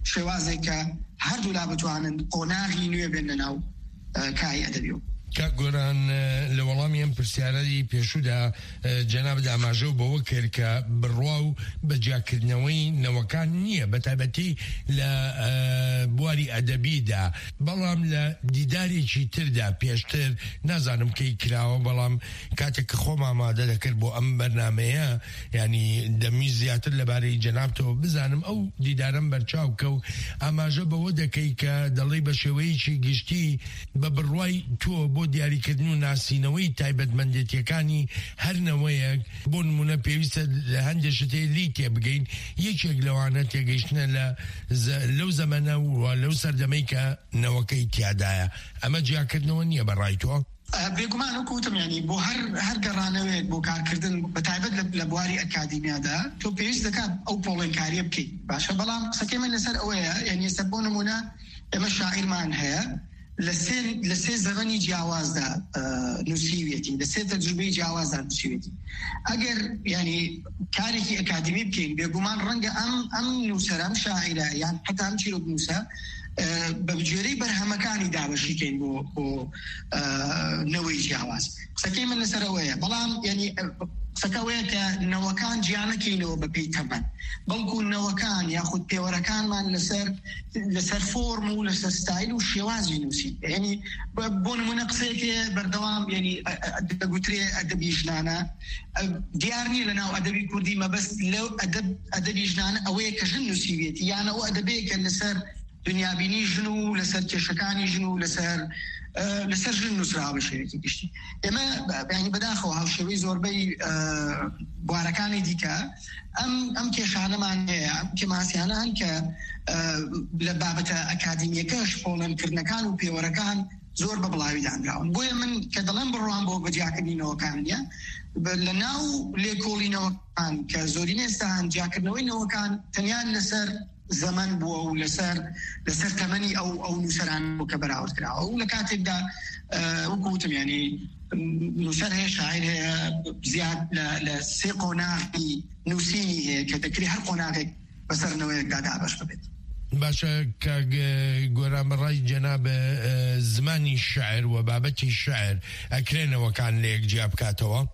شێوازێکە هەردوو لا بتوانن قۆناغی نوێ بێنە ناو کای ئەدەبی. کاک گۆران لە وەڵامی ئەم پرسیارەی پێشوودا جەناب ئاماژە و بەوە کرد کە بڕوا و بەجیاکردنەوەی نەوەکان نییە بە تایبەتی لە بواری ئەدەبیدا، بەڵام لە دیدارێکی تردا پێشتر نازانم کەی کراوە، بەڵام کاتێک کە خۆم ئامادە دەکرد بۆ ئەم بەرنامەیە ینی دەمی زیاتر لەبارەی جەنابتەوە بزانم ئەو دیدارم بەرچاوکە و ئاماژە بەوە دەکەی کە دەڵێ بە شێوەیەکی گشتی بە بڕوای تۆ بۆ دیاریکردن و ناسینەوەی تایبەتمەندێتیەکانی هەر نەوەیەک بۆ نمونە پێویستە لە هەندێک شتێ لی تێبگەین. یەکێک لەوانە تێگەیشتنە لەو زەمەنە و لەو سەردەمەی کە نەوەکەی تیادایە. ئەمە جیاکردنەوە نییە بەڕای تۆ؟ بێگومان وەکوتم ینی بۆ هەر گەڕانەوەیەک بۆ کارکردن بە تایبەت لە بواری ئەکادیمیادا تۆ پێویست دەکات ئەو پۆڵێنکاریە بکەیت. باشە، بەڵام قسەکەی من لەسەر ئەوەیە، یعنی ئێستا بۆ نمونە ئێمە شاعیرمان هەیە لە سێ زەمەنی جیاوازدا نووسیوێتی، لە سێ تەجروبەی جیاوازدا نووسیوێتی. ئەگەر ینی کارێکی ئەکادمی بکەین بێگومان ڕەنگە ئەم نووسەرە، ئەم شاعیرە یان حتا ئەم چیرۆک نووسە بە بجێرەی بەرهەمەکانی دابەشیکەین بۆ نەوەی جیاواز. قسەکەی من لەسەر ئەوەیە، بەڵام ینی قسەکەوەیە کە نەوەکان جیانەکەینەوە بەپێی تەمەن، بەڵکو نەوەکان یاخود پێوەرەکانمان لەسەر فۆرم و لەسەر ستایل و شێوازی نووسین. ینی بۆ نمونە قسەیەکێ بەردەوام ینی دەگوترێ ئەدەبی ژنانە، دیار نییە لە ناو ئەدەبی کوردی مەبەست لەو ئەدەبی ژنانە ئەوەیە کە ژن نووسیوێتی، یان ئەو ئەدەبەیەکە لەسەر دنیابینی ژن و لەسەر کێشەکانی ژن و لەسەر ژن نووسراوە بە شێوەیەکی گشتی. ئێمە ینی بەداخەوە هاوشێوەی زۆربەی بوارەکانی دیکە ئەم کێشانەمان هەیە، ئەم کێماسیانە هەن کە لە بابەتە ئەکادیمیەکەش پۆڵەنکردنەکان و پێوەرەکان زۆر بە بڵاوی دانراون. بۆیە من کە دەڵێم بڕوان بۆ بەجیاکردنەوەکان نیە، لە ناو لێکۆڵینەوەکان کە زۆرینە ئێستا جیاکردنەوەی نەوەکان تەنیان لەسەر زەمن بووە و لەسەر تەمەنی ئەو نووسەران بۆ کە بەراورد کراوە و لە کاتێکدا وەکوتم ینی نووسەر هەیە، شاعیر هەیە، زیاد لە سێ قۆناغی نووسینی هەیە کە دەکری هەر قۆناغێک بەسەرنەوەیەکدا دابەش ببێت. باشە کە گۆران بەڕای جەناب زمانی شاعر و بابەتی شاعر ئەکرێنەوەکان لە یەکجیا بکاتەوە؟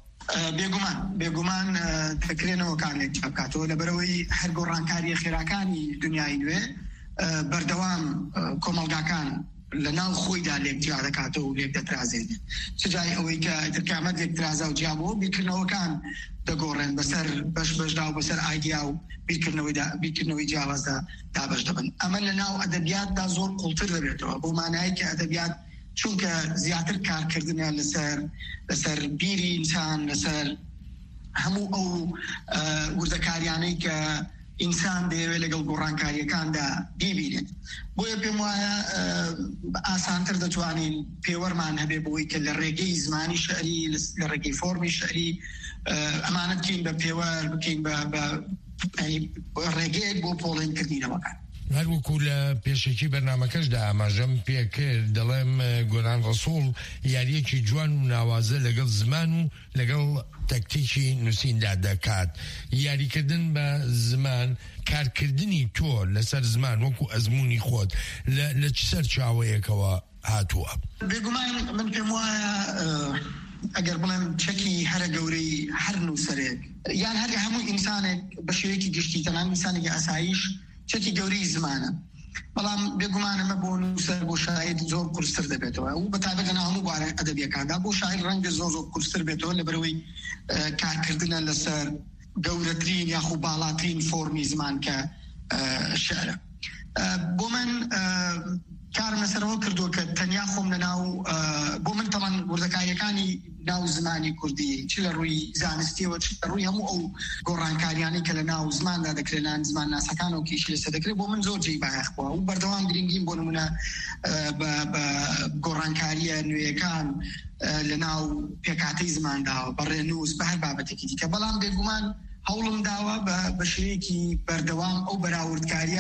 بێگومان دەکرێنەوەکان لێک بکاتەوە لەبەرەوەی هەر گۆڕانکاریە خێراکانی دنیای نوێ بەردەوام کۆمەڵگاکان لە ناو خۆیدا لێکجیا دەکاتەوە و لێک دەترازێنێ. چجای ئەوەی کە ترکامەت لێکترازا و جیابەوە بیرکردنەوەکان دەگۆڕێن بەسەر بەشدا و بەسەر ئایدیا و بیرکردنەوەی جیاوازدا دابەش دەبن. ئەمە لە ناو ئەدەبیاتدا زۆر قوڵتر دەبێتەوە بۆ مانایی کە ئەدەبیات چونکە زیاتر کارکردنە لەسەر بیری ئینسان، لەسەر هەموو ئەو وردەکاریانەی کە ئینسان دەیەوێت لەگەڵ گۆڕانکاریەکاندا بیبینێت. بۆیە پێم وایە ئاسانتر دەتوانین پێوەرمان هەبێ بۆی کە لە ڕێگەی زمانی شعری، لە ڕێگەی فۆرمی شعری ئەمانە بکەین بە پێوەر، بکەین بە ڕێگەیەک بۆ پۆڵێنکردنەوەکان. هەروەکو لە پێشێکی بەرنامەکەشدا ئاماژەم پێکرد، دەڵێم گۆران ڕەسوڵ یاریەکی جوان و ناوازە لەگەڵ زمان و لەگەڵ تەکتیکی نووسیندا دەکات. یاریکردن بە زمان، کارکردنی تۆ لەسەر زمان وەکو ئەزمموی خۆت لە چ سەر چاوەیەکەوە هاتووە؟ بێگومان من پێم وایە ئەگەر بڵێم چەکی هەرە گەورەی هەر نووسەرێک یان هەر هەموو ئینسانێک بە شێوەیەکی گشتی تەنان ئینسانێکی ئاسایش چەکی گەورەی زمانە، بەڵام بێگومانەمە بۆ نووسەر بۆ شاعیر زۆر قورستر دەبێتەوە و بەتابەت لە هەموو بوارە ئەدەبیەکاندا بۆ شاعیر ڕەنگە زۆر قورستر بێتەوە لەبەرەوەی کارکردنە لەسەر گەورەترین یاخو باڵاترین فۆرمی زمان کە شعرە. بۆ من کارم لەسەرەوە کردووە کە تەنیا خۆم لەناو بۆ من تەڵەن وردەکاریەکانی ناو زمانی کوردی چ لە ڕووی زانستیەوە چ لە ڕووی هەموو ئەو گۆڕانکاریانی کە لە ناو زماندا دەکرێنان زمان ناسەکان و کیشی لەسەر دەکرێت بۆ من زۆر جێی بایەخ بووە و بەردەوام گرنگیم بۆ نمونە بە گۆڕانکاریە نوێیەکان لە ناو پێکاتەی زمانداوە بەڕێنووس بە هەر بابەتێکی دیکە، بەڵام بێگومان هەوڵم داوە بە شێوەیەکی بەردەوام ئەو بەراوردکاریە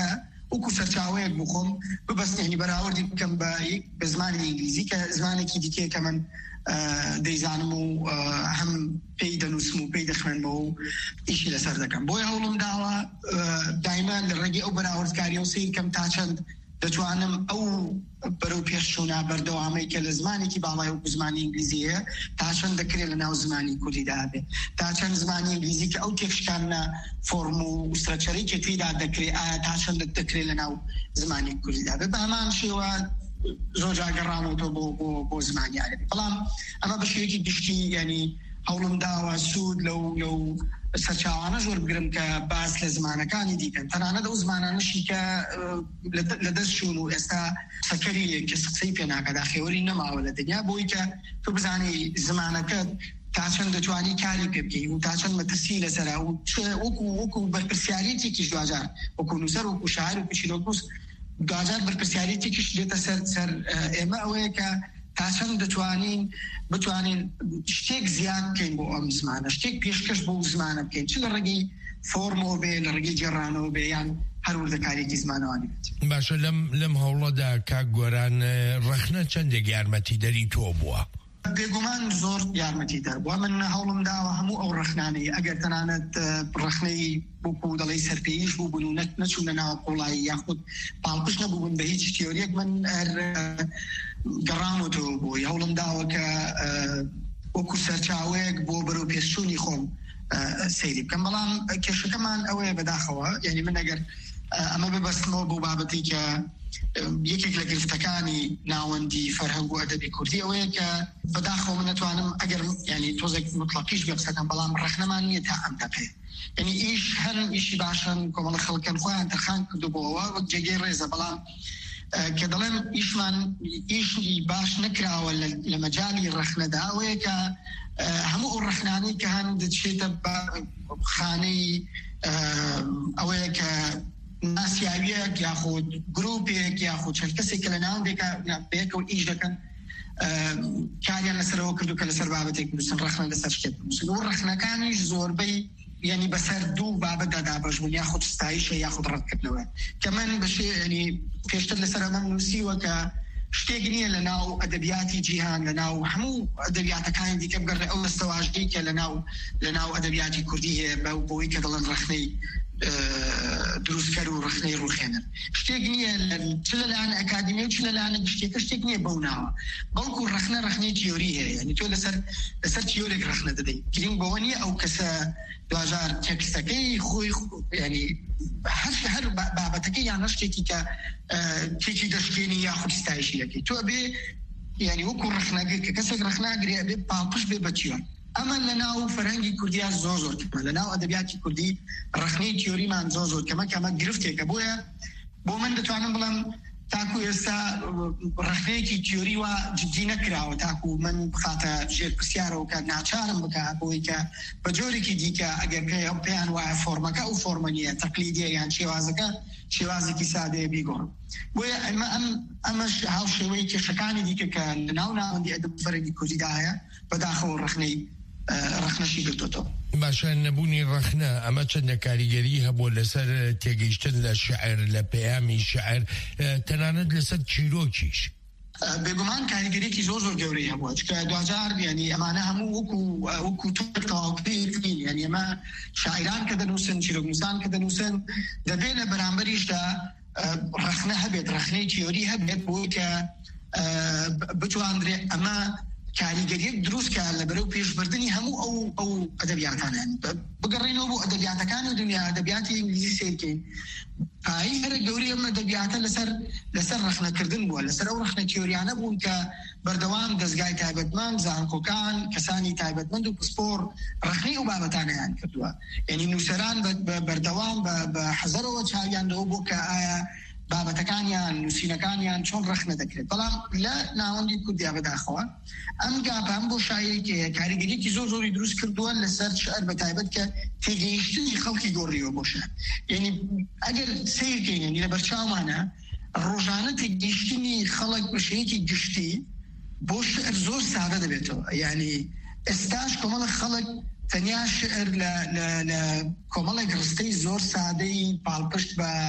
وەکو سەرچاوەیەک بخۆم ببەست یعنی بەراوردی بکەم بە زمانی ئینگلیزی کە زمانێکی دیکەیە کە من دەیزانم و هەم پێی دەنووسم و پێی دەخوێنمەوە و ئیشی لەسەر دەکەم. بۆی هەوڵم داوە دایما لە ڕێگەی ئەو بەراوردکاریە و سیر کەم تا چەند دەتوانم ئەو بەرەو پێشچوونە بەردەوامەی کە لە زمانێکی باڵای و زمانی ئینگلیزیە تا چەند دەکرێت لە ناو زمانی کوردیدا بێت، تا چەند زمانی ئینگلیزی کە ئەو تێکشکانە فۆرم و سترەکچەرەی کە تێیدا دەکرێت ئایا تا چەند دەکرێت لە ناو زمانی کوردیدا بێت. بە هەمان شێوە زۆر جاگەڕامەوە بۆ زمانی عەرەبی. بەڵام ئەمە بەشێکی گشتی ینی هەوڵم داوە سوود لەو سەرچاوانە زۆر بگرم کە باس لە زمانەکانی دیکەن، تەنانەت ئەو زمانانشی کە لە دەست چوون و ئێستا سەکەری کە قسەی پێ ناکەدا خێوەری نەماوە لە دنیا، بۆی کە تو بزانی زمانەکەت تا چەند دەتوانی کاری پێ بکەی و تا چەند مەترسی لەسەرا و وەکو بەرپرسیارەتێکیش دوجار وەکو نووسەر وەکو شاعر وەکو چیرۆکنووس دوجار بەرپرسیارەتێکیش دێتە سەر ئێمە ئەوەیە کە تا چەند بتوانین شتێک زیاد بکەین بۆ ئەم زمانە، شتێک پێشکەش بۆ زمانە بکەین، چ لە ڕێگەی فۆرمەوە بێ، لە ڕێگەی جێڕانەوە بێ، یان هەر وردەکارێکی زمانەوانی بێت. باشە لەم هەوڵەدا کاک گۆران ڕەخنە چەندێک یارمەتیدەری تۆ بووە؟ بێگومان زۆر یارمەتی دەربووە. من هەوڵم داوە هەموو ئەو ڕەخنانەی ئەگەر تەنانەت ڕەخنەی بوو دەڵی سەرپێیش بوو بوون و نەچوون لە ناو قوڵایی یاخود پاڵپش نەبوون بە هیچ تیۆریەک، من گەڕامەوە بۆی هەوڵم داوە کە وەکو سەرچاوەیەک بۆ بەرەو پێشچوونی خۆم سەیری بکەم. بەڵام کێشەکەمان ئەوەیە بەداخەوە، یعنی من ئەگەر ئەمە ببەستمەوە بۆ بابەتی کە یەکێک لە گرفتەکانی ناوەندی فەرهەنگ و ئەدەبی کوردی ئەوەیە کە بەداخەوە من نەتوانم ئەگەر ینی تۆزێک مطلقیش بێ قسەکەم، بەڵام ڕەخنەمان نییە تا ئەم دەقەیە. ینی ئیش هەر ئیشی باشن کۆمەڵە خەڵکن خۆیان تەرخان کردبووەوە وەک جێگەی ڕێزە، بەڵام کە دەڵێن ئیشی باش نکراوە لە مەجای ڕەخنەدا ئەوەیە کە هەموو ئەو ڕەخنانەی کە هەن دەچێتە بە خانەی ئەوەیە کە ناسیاویەک یاخود گروپێک یاخود چەند کەسێک کە لە ناوەندێکە بەیەکەوە ئیش دەکەن کاریان لەسەرەوە کردو کە لەسەر بابەتێک بنووسن، ڕەخنە لەسەر شتێک بنووسن. و ڕەخنەکانیش زۆربەی ینی بەسەر دوو بابەتدا دابەشبوون، یاخود ستایشە یاخود ڕەتکردنەوە، کە من بەشێ ینی پێشتر لەسەر ئەمە نووسیوە کە شتێک نییە لە ناو ئەدەبیاتی جیهان، لە ناو هەموو ئەدەبیاتەکانی دیکە بگەڕێ ئەو دەستەواژەی کە لە ناو ئەدەبیاتی کوردی هەیە بۆی کە دەڵێن ڕەخنەی دروستکەر و ڕخنەی ڕوخێنن، شتێک نییە چ لەلایەن ئەکادمی و چ لەلایەن گشتێکە شتێک نییە بەو ناوە، بەڵکو ڕەخنەی تیۆری هەیە، ینی تۆ لەسەر تیۆرێک ڕەخنە دەدەی، گرنگ بەوە نییە ئەو کەسە دوجار تێکستەکەی خۆی ینی هەر بابەتەکەی یان شتێکی کە تێکی دەشکێنی یاخود ستایشی دەکەی، تۆ بێ ینی وەکو ڕەخنەگەر کە کەسێک ڕەخناگرێ بێ پاڵپش بێ بە تیۆر. ئەمە لە ناو فەرهەنگی کوردیان زۆر کەمە، لە ناو ئەدەبیاتی کوردی ڕەخنەی تیۆریمان زۆر کەمە گرفتێکە. بۆیە بۆ من دەتوانم بڵم تاکو ئێستا ڕەخنەیەکی تیۆری وە جدی نەکراوە، تاکو من بخاتە ژێر پرسیارەوە کە ناچارم بکە بۆی کە بە جۆرێکی دیکە ئەگەر پێیان وایە فۆرمەکە ئەو فۆرمە نیە تەقلیدیە یان شێوازەکە شێوازێکی سادەیە بیگۆڕم. بۆیە ئەمەش هاوشێوەی کێشەکانی دیکە کە لە ناو ناوەندی ئەدەب فەرهەنگی کوردیدا هەیە بەداخەوە ڕەخنەشی گرتوتەوە. باشە نەبوونی ڕەخنە ئەمە چەندە کاریگەری هەبوو لەسەر تێگەیشتن لە شعر، لە پەیامی شعر، تەنانەت لەسەر چیرۆکیش؟ بێگومان کاریگەریەکی زۆر گەورەی هەبووە، چکە دوجار ینی ئەمانە هەموو وەکو تەواوی، ینی ئەمە شاعران کە دەنووسن، چیرۆکنووسان کە دەنووسن، دەبێت لە بەرامبەریشدا ڕەخنە هەبێت، ڕەخنەی تیۆری هەبێت بۆی کە بتواندرێ ئەمە کاریگەریەک دروستکە لە بەرەو پێشبردننی هەموو ئەو ئەدەبیاتانیان بگەڕێنەوە بۆ ئەدەبیاتەکانی دنیا، ئەدەبیاتی ئینگلیزی سیرکەین. پایی هەرە گەوری ئەمە ئەدەبیاتە لەسەر ڕەخنەکردن بووە، لەسەر ئەو ڕەخنە تیۆریانە بوون کە بەردەوام دەستگای تایبەتمەند، زانکۆکان، کەسانی تایبەتمەند و پسپۆر ڕەخنەی ئەو بابەتانەیان کردووە. یعنی نووسەران بەردەوام بە حەزەرەوە چاویاندەوە بۆ کە ئایا بابەتەکانیان نووسینەکانیان چۆن ڕەخنە دەکرێت. بەڵام لە ناوەندی کوردیا بەداخەوە ئەم گاپان بۆ شایەیەکی کاریگەریەکی زۆری دروست کردووە لەسەر شعر بەتایبەت کە تێگەیشتنی خەڵکی گۆڕیەوە بۆ شعر. یعنی ئەگەر سیرکەین ینی لە بەرچاومانە ڕۆژانە تێگەیشتنی خەڵک بە شێوەیەکی گشتی بۆ شعر زۆر سادە دەبێتەوە. یعنی ئێستاش کۆمەڵە خەڵک تەنیا شعر لە کۆمەڵێک ڕستەی زۆر سادەی پاڵپشت بە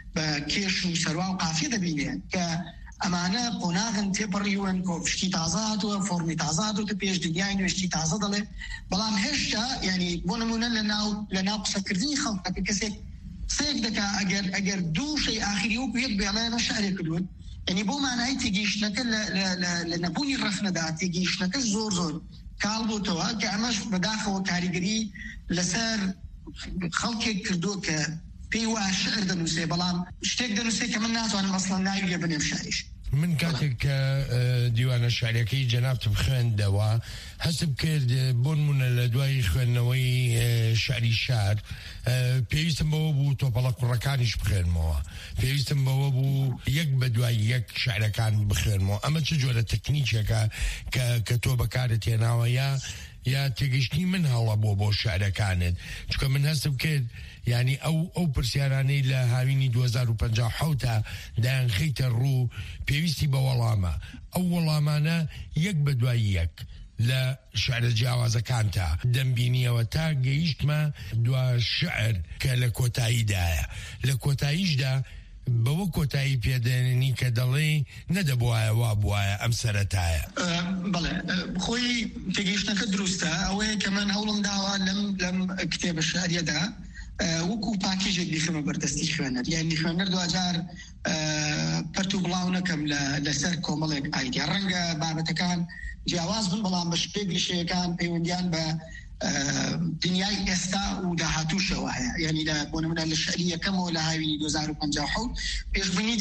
بە کێش و سەروا و قافیە دەبینێن کە ئەمانە قۆناغن تێپەڕیوەن کۆپشتی تازاتوە فۆرمی تازاتوە پێش دنیای نوێشتی تازە دەڵێ بەڵام هێشتا ینی بۆ نمونە لە ناو قسەکردنی خەڵکە کەسێک سێک دەکا ئەگەر دوو شەی ئاخری وەکو یەک بێڵێنە شعرێک کردوون ینی بۆ مانای تێگەیشتنەکە لە نەبوونی ڕەخنەدا تێگەیشتنەکە زۆر کاڵ بۆتەوە کە ئەمەش بەداخەوە کاریگەری لەسەر خەڵکێک کردووە کە پێی وایە شعر دەنووسێ بەڵام شتێک دەنووسێ کە من ناتوانم ئەسڵەن ناوی لێ بنێم شاریش. من کاتێک کە دیوانە شارەکەی جەنابتم خوێندەوە هەستم کرد بۆ نمونە لە دوای خوێندنەوەی شعری شار پێویستم بەوە بوو تۆپەڵە کوڕەکانیش بخوێنمەوە پێویستم بەوە بوو یەک بە دوای یەک شعرەکان بخوێنمەوە ئەمە چه جۆرە تەکنیکێکە کە تۆ بەکارت هێناوە یا تێگەشتنی من هەڵە بۆ شعرەکانت چکە من هەستم کرد یعنی ئەو پرسیارانەی لە هاوینی 2050 دایان خەیتە ڕوو پێویستی بە وەڵامە ئەو وەڵامانە یەک بە دوای یەک لە شعرە جیاوازەکانتە دەمبینیەوە تا گەیشتمە دوا شعر کە لە کۆتاییدایە لە کۆتاییشدا بەوە کۆتایی پێدێننی کە دەڵێ نەدەبوایە وا بواە ئەم سەرەتایە. بەڵێ خۆی تێگەیشتنەکە دروستە ئەوەیە کە من هەوڵم داوە لەم کتێبە شعریەدا وەکو پاکیژێک بیخمە بەردەستی خوێنەر یعنی خوێنەر دوجار پەرت و بڵاو نەکەم لەسەر کۆمەڵێک ئایدیا ڕەنگە بابەتەکان جیاواز بن بەڵام بە شپێک گشتەکان پەیوەندیان بە دنیای ئێستا و داهاتووشەوە هەیە یعنی بۆ نمونە لە شعری یەکەمەوە لە هاوینی 2050 پێشبینی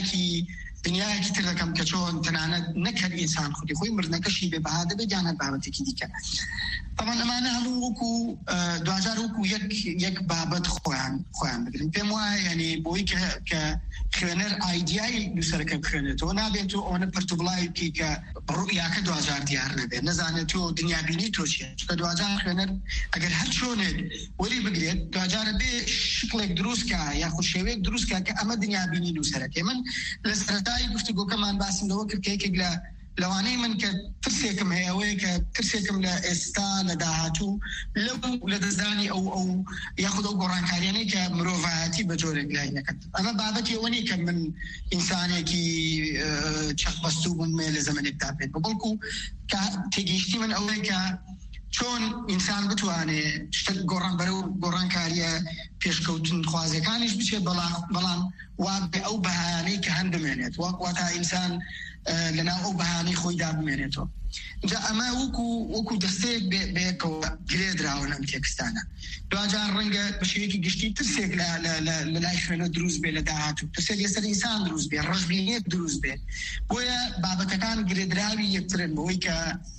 دنیایەکی تر دەکەم کە چۆن تەنانەت نەکرد ئینسان خودی خۆی مردنەکەشی بێ بەها دەبێت یانە بابەتێکی دیکە طبعا ئەمانە هەموو وەکو دوجار وەکو یەک بابەت خۆیان بگرن پێم وایە یعنی بۆی کە خوێنەر ئایدیای دووسەرەکە بخوێنێتەوە نابێت و ئەوەنە پرتوبڵایکی کە ڕوئیاکە دوجار دیار نەبێت نەزانێت و دنیابینی تۆ چیە چکە دوجار خوێنەر ئەگەر هەر چۆنێک وەری بگرێت دوجارە بێ شکلێک دروستکە یاخود شێوەیەک دروستکە کە ئەمە دنیابینی دووسەرەکەی من لە سەرەتای گفتوگۆکەمان باسم لەوە کرد کە یەکێک لەوانەی من کە ترسێکم هەیە ئەوەیە کە ترسێکم لە ئێستا لە داهاتوو لە دەستدانی ئەو یاخود ئەو گۆڕانکاریانەی کە مرۆڤایەتی بە جۆرێک لای نەکرد ئەمە بابەتی ئەوە نیە کە من ئینسانێکی چەقبەستوو بووم لە زەمانێکدا بێت بەڵکو تێگەیشتی من ئەوەیە کە چۆن ئینسان بتوانێت شتە گۆڕانبەرە و گۆڕانکاریە پێشکەوتن خوازەکانیش بچێت بەڵام وا بێ ئەو بەهانەی کە هەن بمێنێت وا تا ئینسان لەناو ئەو بەهانەی خۆیدا بمێنێتەوە اینجا ئەمە وەکو دەستەیەک بێکەوە گرێدراوە ئەم تێکستانە دوجار ڕەنگە بە شێوەیەکی گشتی ترسێک لە لای خوێنە دروست بێ لە داهاتوو ترسێک لەسەر ئینسان دروست بێ ڕژبینێک دروست بێ بۆیە بابەتەکان گرێدراوی یەکترن بەوەی کە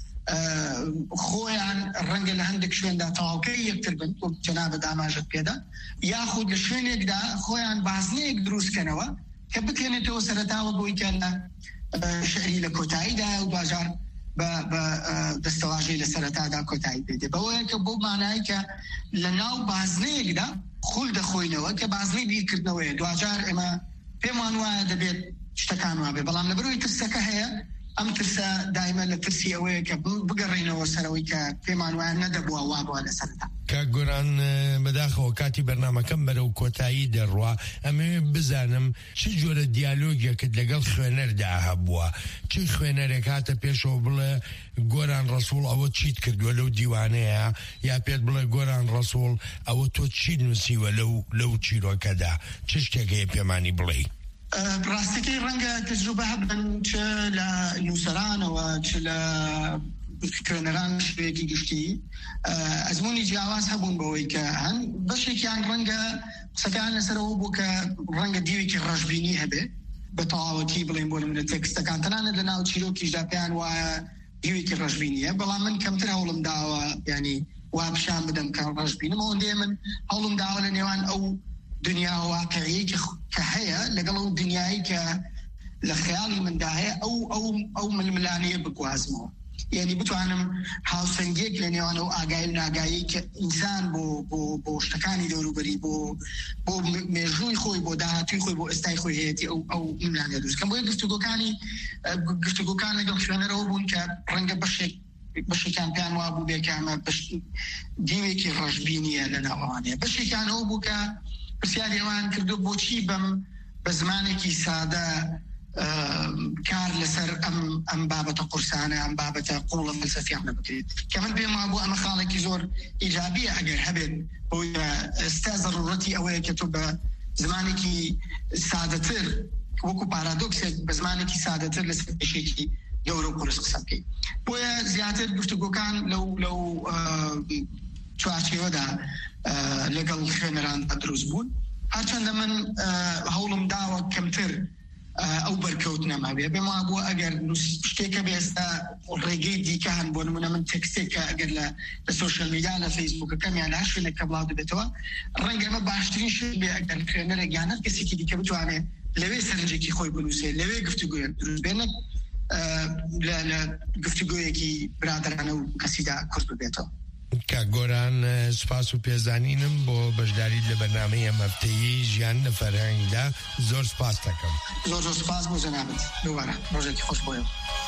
خۆیان ڕەنگە لە هەندێک شوێندا تەواوکەی یەکتر بن جەنابە داماژت پێدا یاخود لە شوێنێکدا خۆیان بازنەیەک دروستکەنەوە کە بتێنێتەوە سەرەتاوە بۆی کە لە شعری لە کۆتاییدا و دوجار بە دەستەواژەی لە سەرەتادا کۆتایی پێدێ بەوەیە کە بۆ مانایی کە لە ناو بازنەیەکدا خول دەخۆینەوە کە بازنەی بیرکردنەوەیە دوجار ئێمە پێمان وایە دەبێت شتەکان وابێ بەڵام لەبەرەوەی ترسەکە هەیە ئەم ترسە دایمە لە ترسی ئەوەیە کە بگەڕێنەوە سەرەوەی کە پێمان وایە نەدەبووە وابووە لە سەرەتا کاک گۆران بەداخەوە کاتی بەرنامەکەم بەرەو کۆتایی دەڕوا ئەمێ بزانم چ جۆرە دیالۆگێکت لەگەڵ خوێنەردا هەبووە چ خوێنەرێک هاتە پێشەوە بڵێ گۆران ڕەسوڵ ئەوە چیت کردووە لەو دیوانەیە یا پێت بڵێ گۆران ڕەسوڵ ئەوە تۆ چی نووسیوە لەو چیرۆکەدا چ شتێکەیە پێمانی بڵێ ڕاستەکەی ڕەنگە تەجروبە هەبن چ لە نووسەرانەوە چ لە خوێنەران شوێکی گشتی ئەزمموی جیاواز هەبوون بەوەی کە هەن بەشێکیان ڕەنگە قسەکان لەسەرەوە بوو کە ڕەنگە دیوێکی ڕەشبینی هەبێت بە تەواوەتی بڵێن بۆ منە تێکستەکان تەنانەت لە ناو چیرۆکیشدا پێیان وایە دیوێکی ڕەشبینیە بەڵام من کەمتر هەوڵم داوە ینی وا پیشان بدەم کە ڕەشبینم ئەوەندێ من هەوڵم داوە لە نێوان ئەو دنیا واقعی کە هەیە لەگەڵ ئەو دنیایی کە لە خەیاڵی مندا هەیە ئەو ململانەیە بگوازمەوە یعنی بتوانم هاوسەنگێک لە نێوان ئەو ئاگایی و ناگایی کە ئینسان بۆ شتەکانی دەوروبەری بۆ مێژووی خۆی بۆ داهاتووی خۆی بۆ ئێستای خۆی هەیەی ئەو ململانە دروستکەم بۆیە گفتوگۆکان لەگەڵ خوێنەرەوە بوون کە ڕەنگە بەشێکیان پێیان وا بوو بێکامە دیوێکی ڕەشبینیە لە ناوانەیە بەشێکیان ئەو بوو کە پرسیاری ئەوان کردو بۆچی بەم بە زمانێکی سادە کار لەسەر ئەم بابەتە قورسانە ئەم بابەتە قوڵە فەلسەفیانە بکرێت کە من پێم وابوو ئەمە خاڵێکی زۆر ئیجابیە ئەگەر هەبێت بۆی ئێستا ضرورەتی ئەوەیە کە تۆ بە زمانێکی سادەتر وەکو پارادۆکسێک بە زمانێکی سادەتر لەسەر پێشێکی گەورە و قورس قسە بکەیت بۆیە زیاتر گفتوگۆکان لەو چوارچێوەدا لەگەڵ خوێنەراندا دروست بوون هەرچەندە من هەوڵم داوە کەمتر ئەو بەرکەوت نەماوێ بێم وابووە ئەگەر شتێکە بێستا ڕێگەی دیکە هەن بۆ نمونە من تێکستێکە ئەگەر لە سۆشیال میدیا لە فەیسبووکەکەم یان لە هەر شوێنێک کە بڵاو دەبێتەوە ڕەنگە ئەمە باشترین شت بێ ئەگەر خوێنەرێک یان هەر کەسێکی دیکە بتوانێت لەوێ سەرنجێکی خۆی بنووسێ لەوێ گفتوگویەک دروست بێنێت لە گفتوگویەکی برادرانە و کەسیدا کورس ببێتەوە. کاگۆران سوپاس و پێزانینم بۆ بەشداری لە بەرنامەی ئەم هەفتەیی ژیان لە فەرهەنگدا زۆر سوپاس دەکەم. زۆر سوپاس بۆ جەنابەت دووبارە ڕۆژێکی خۆش بۆیەوە.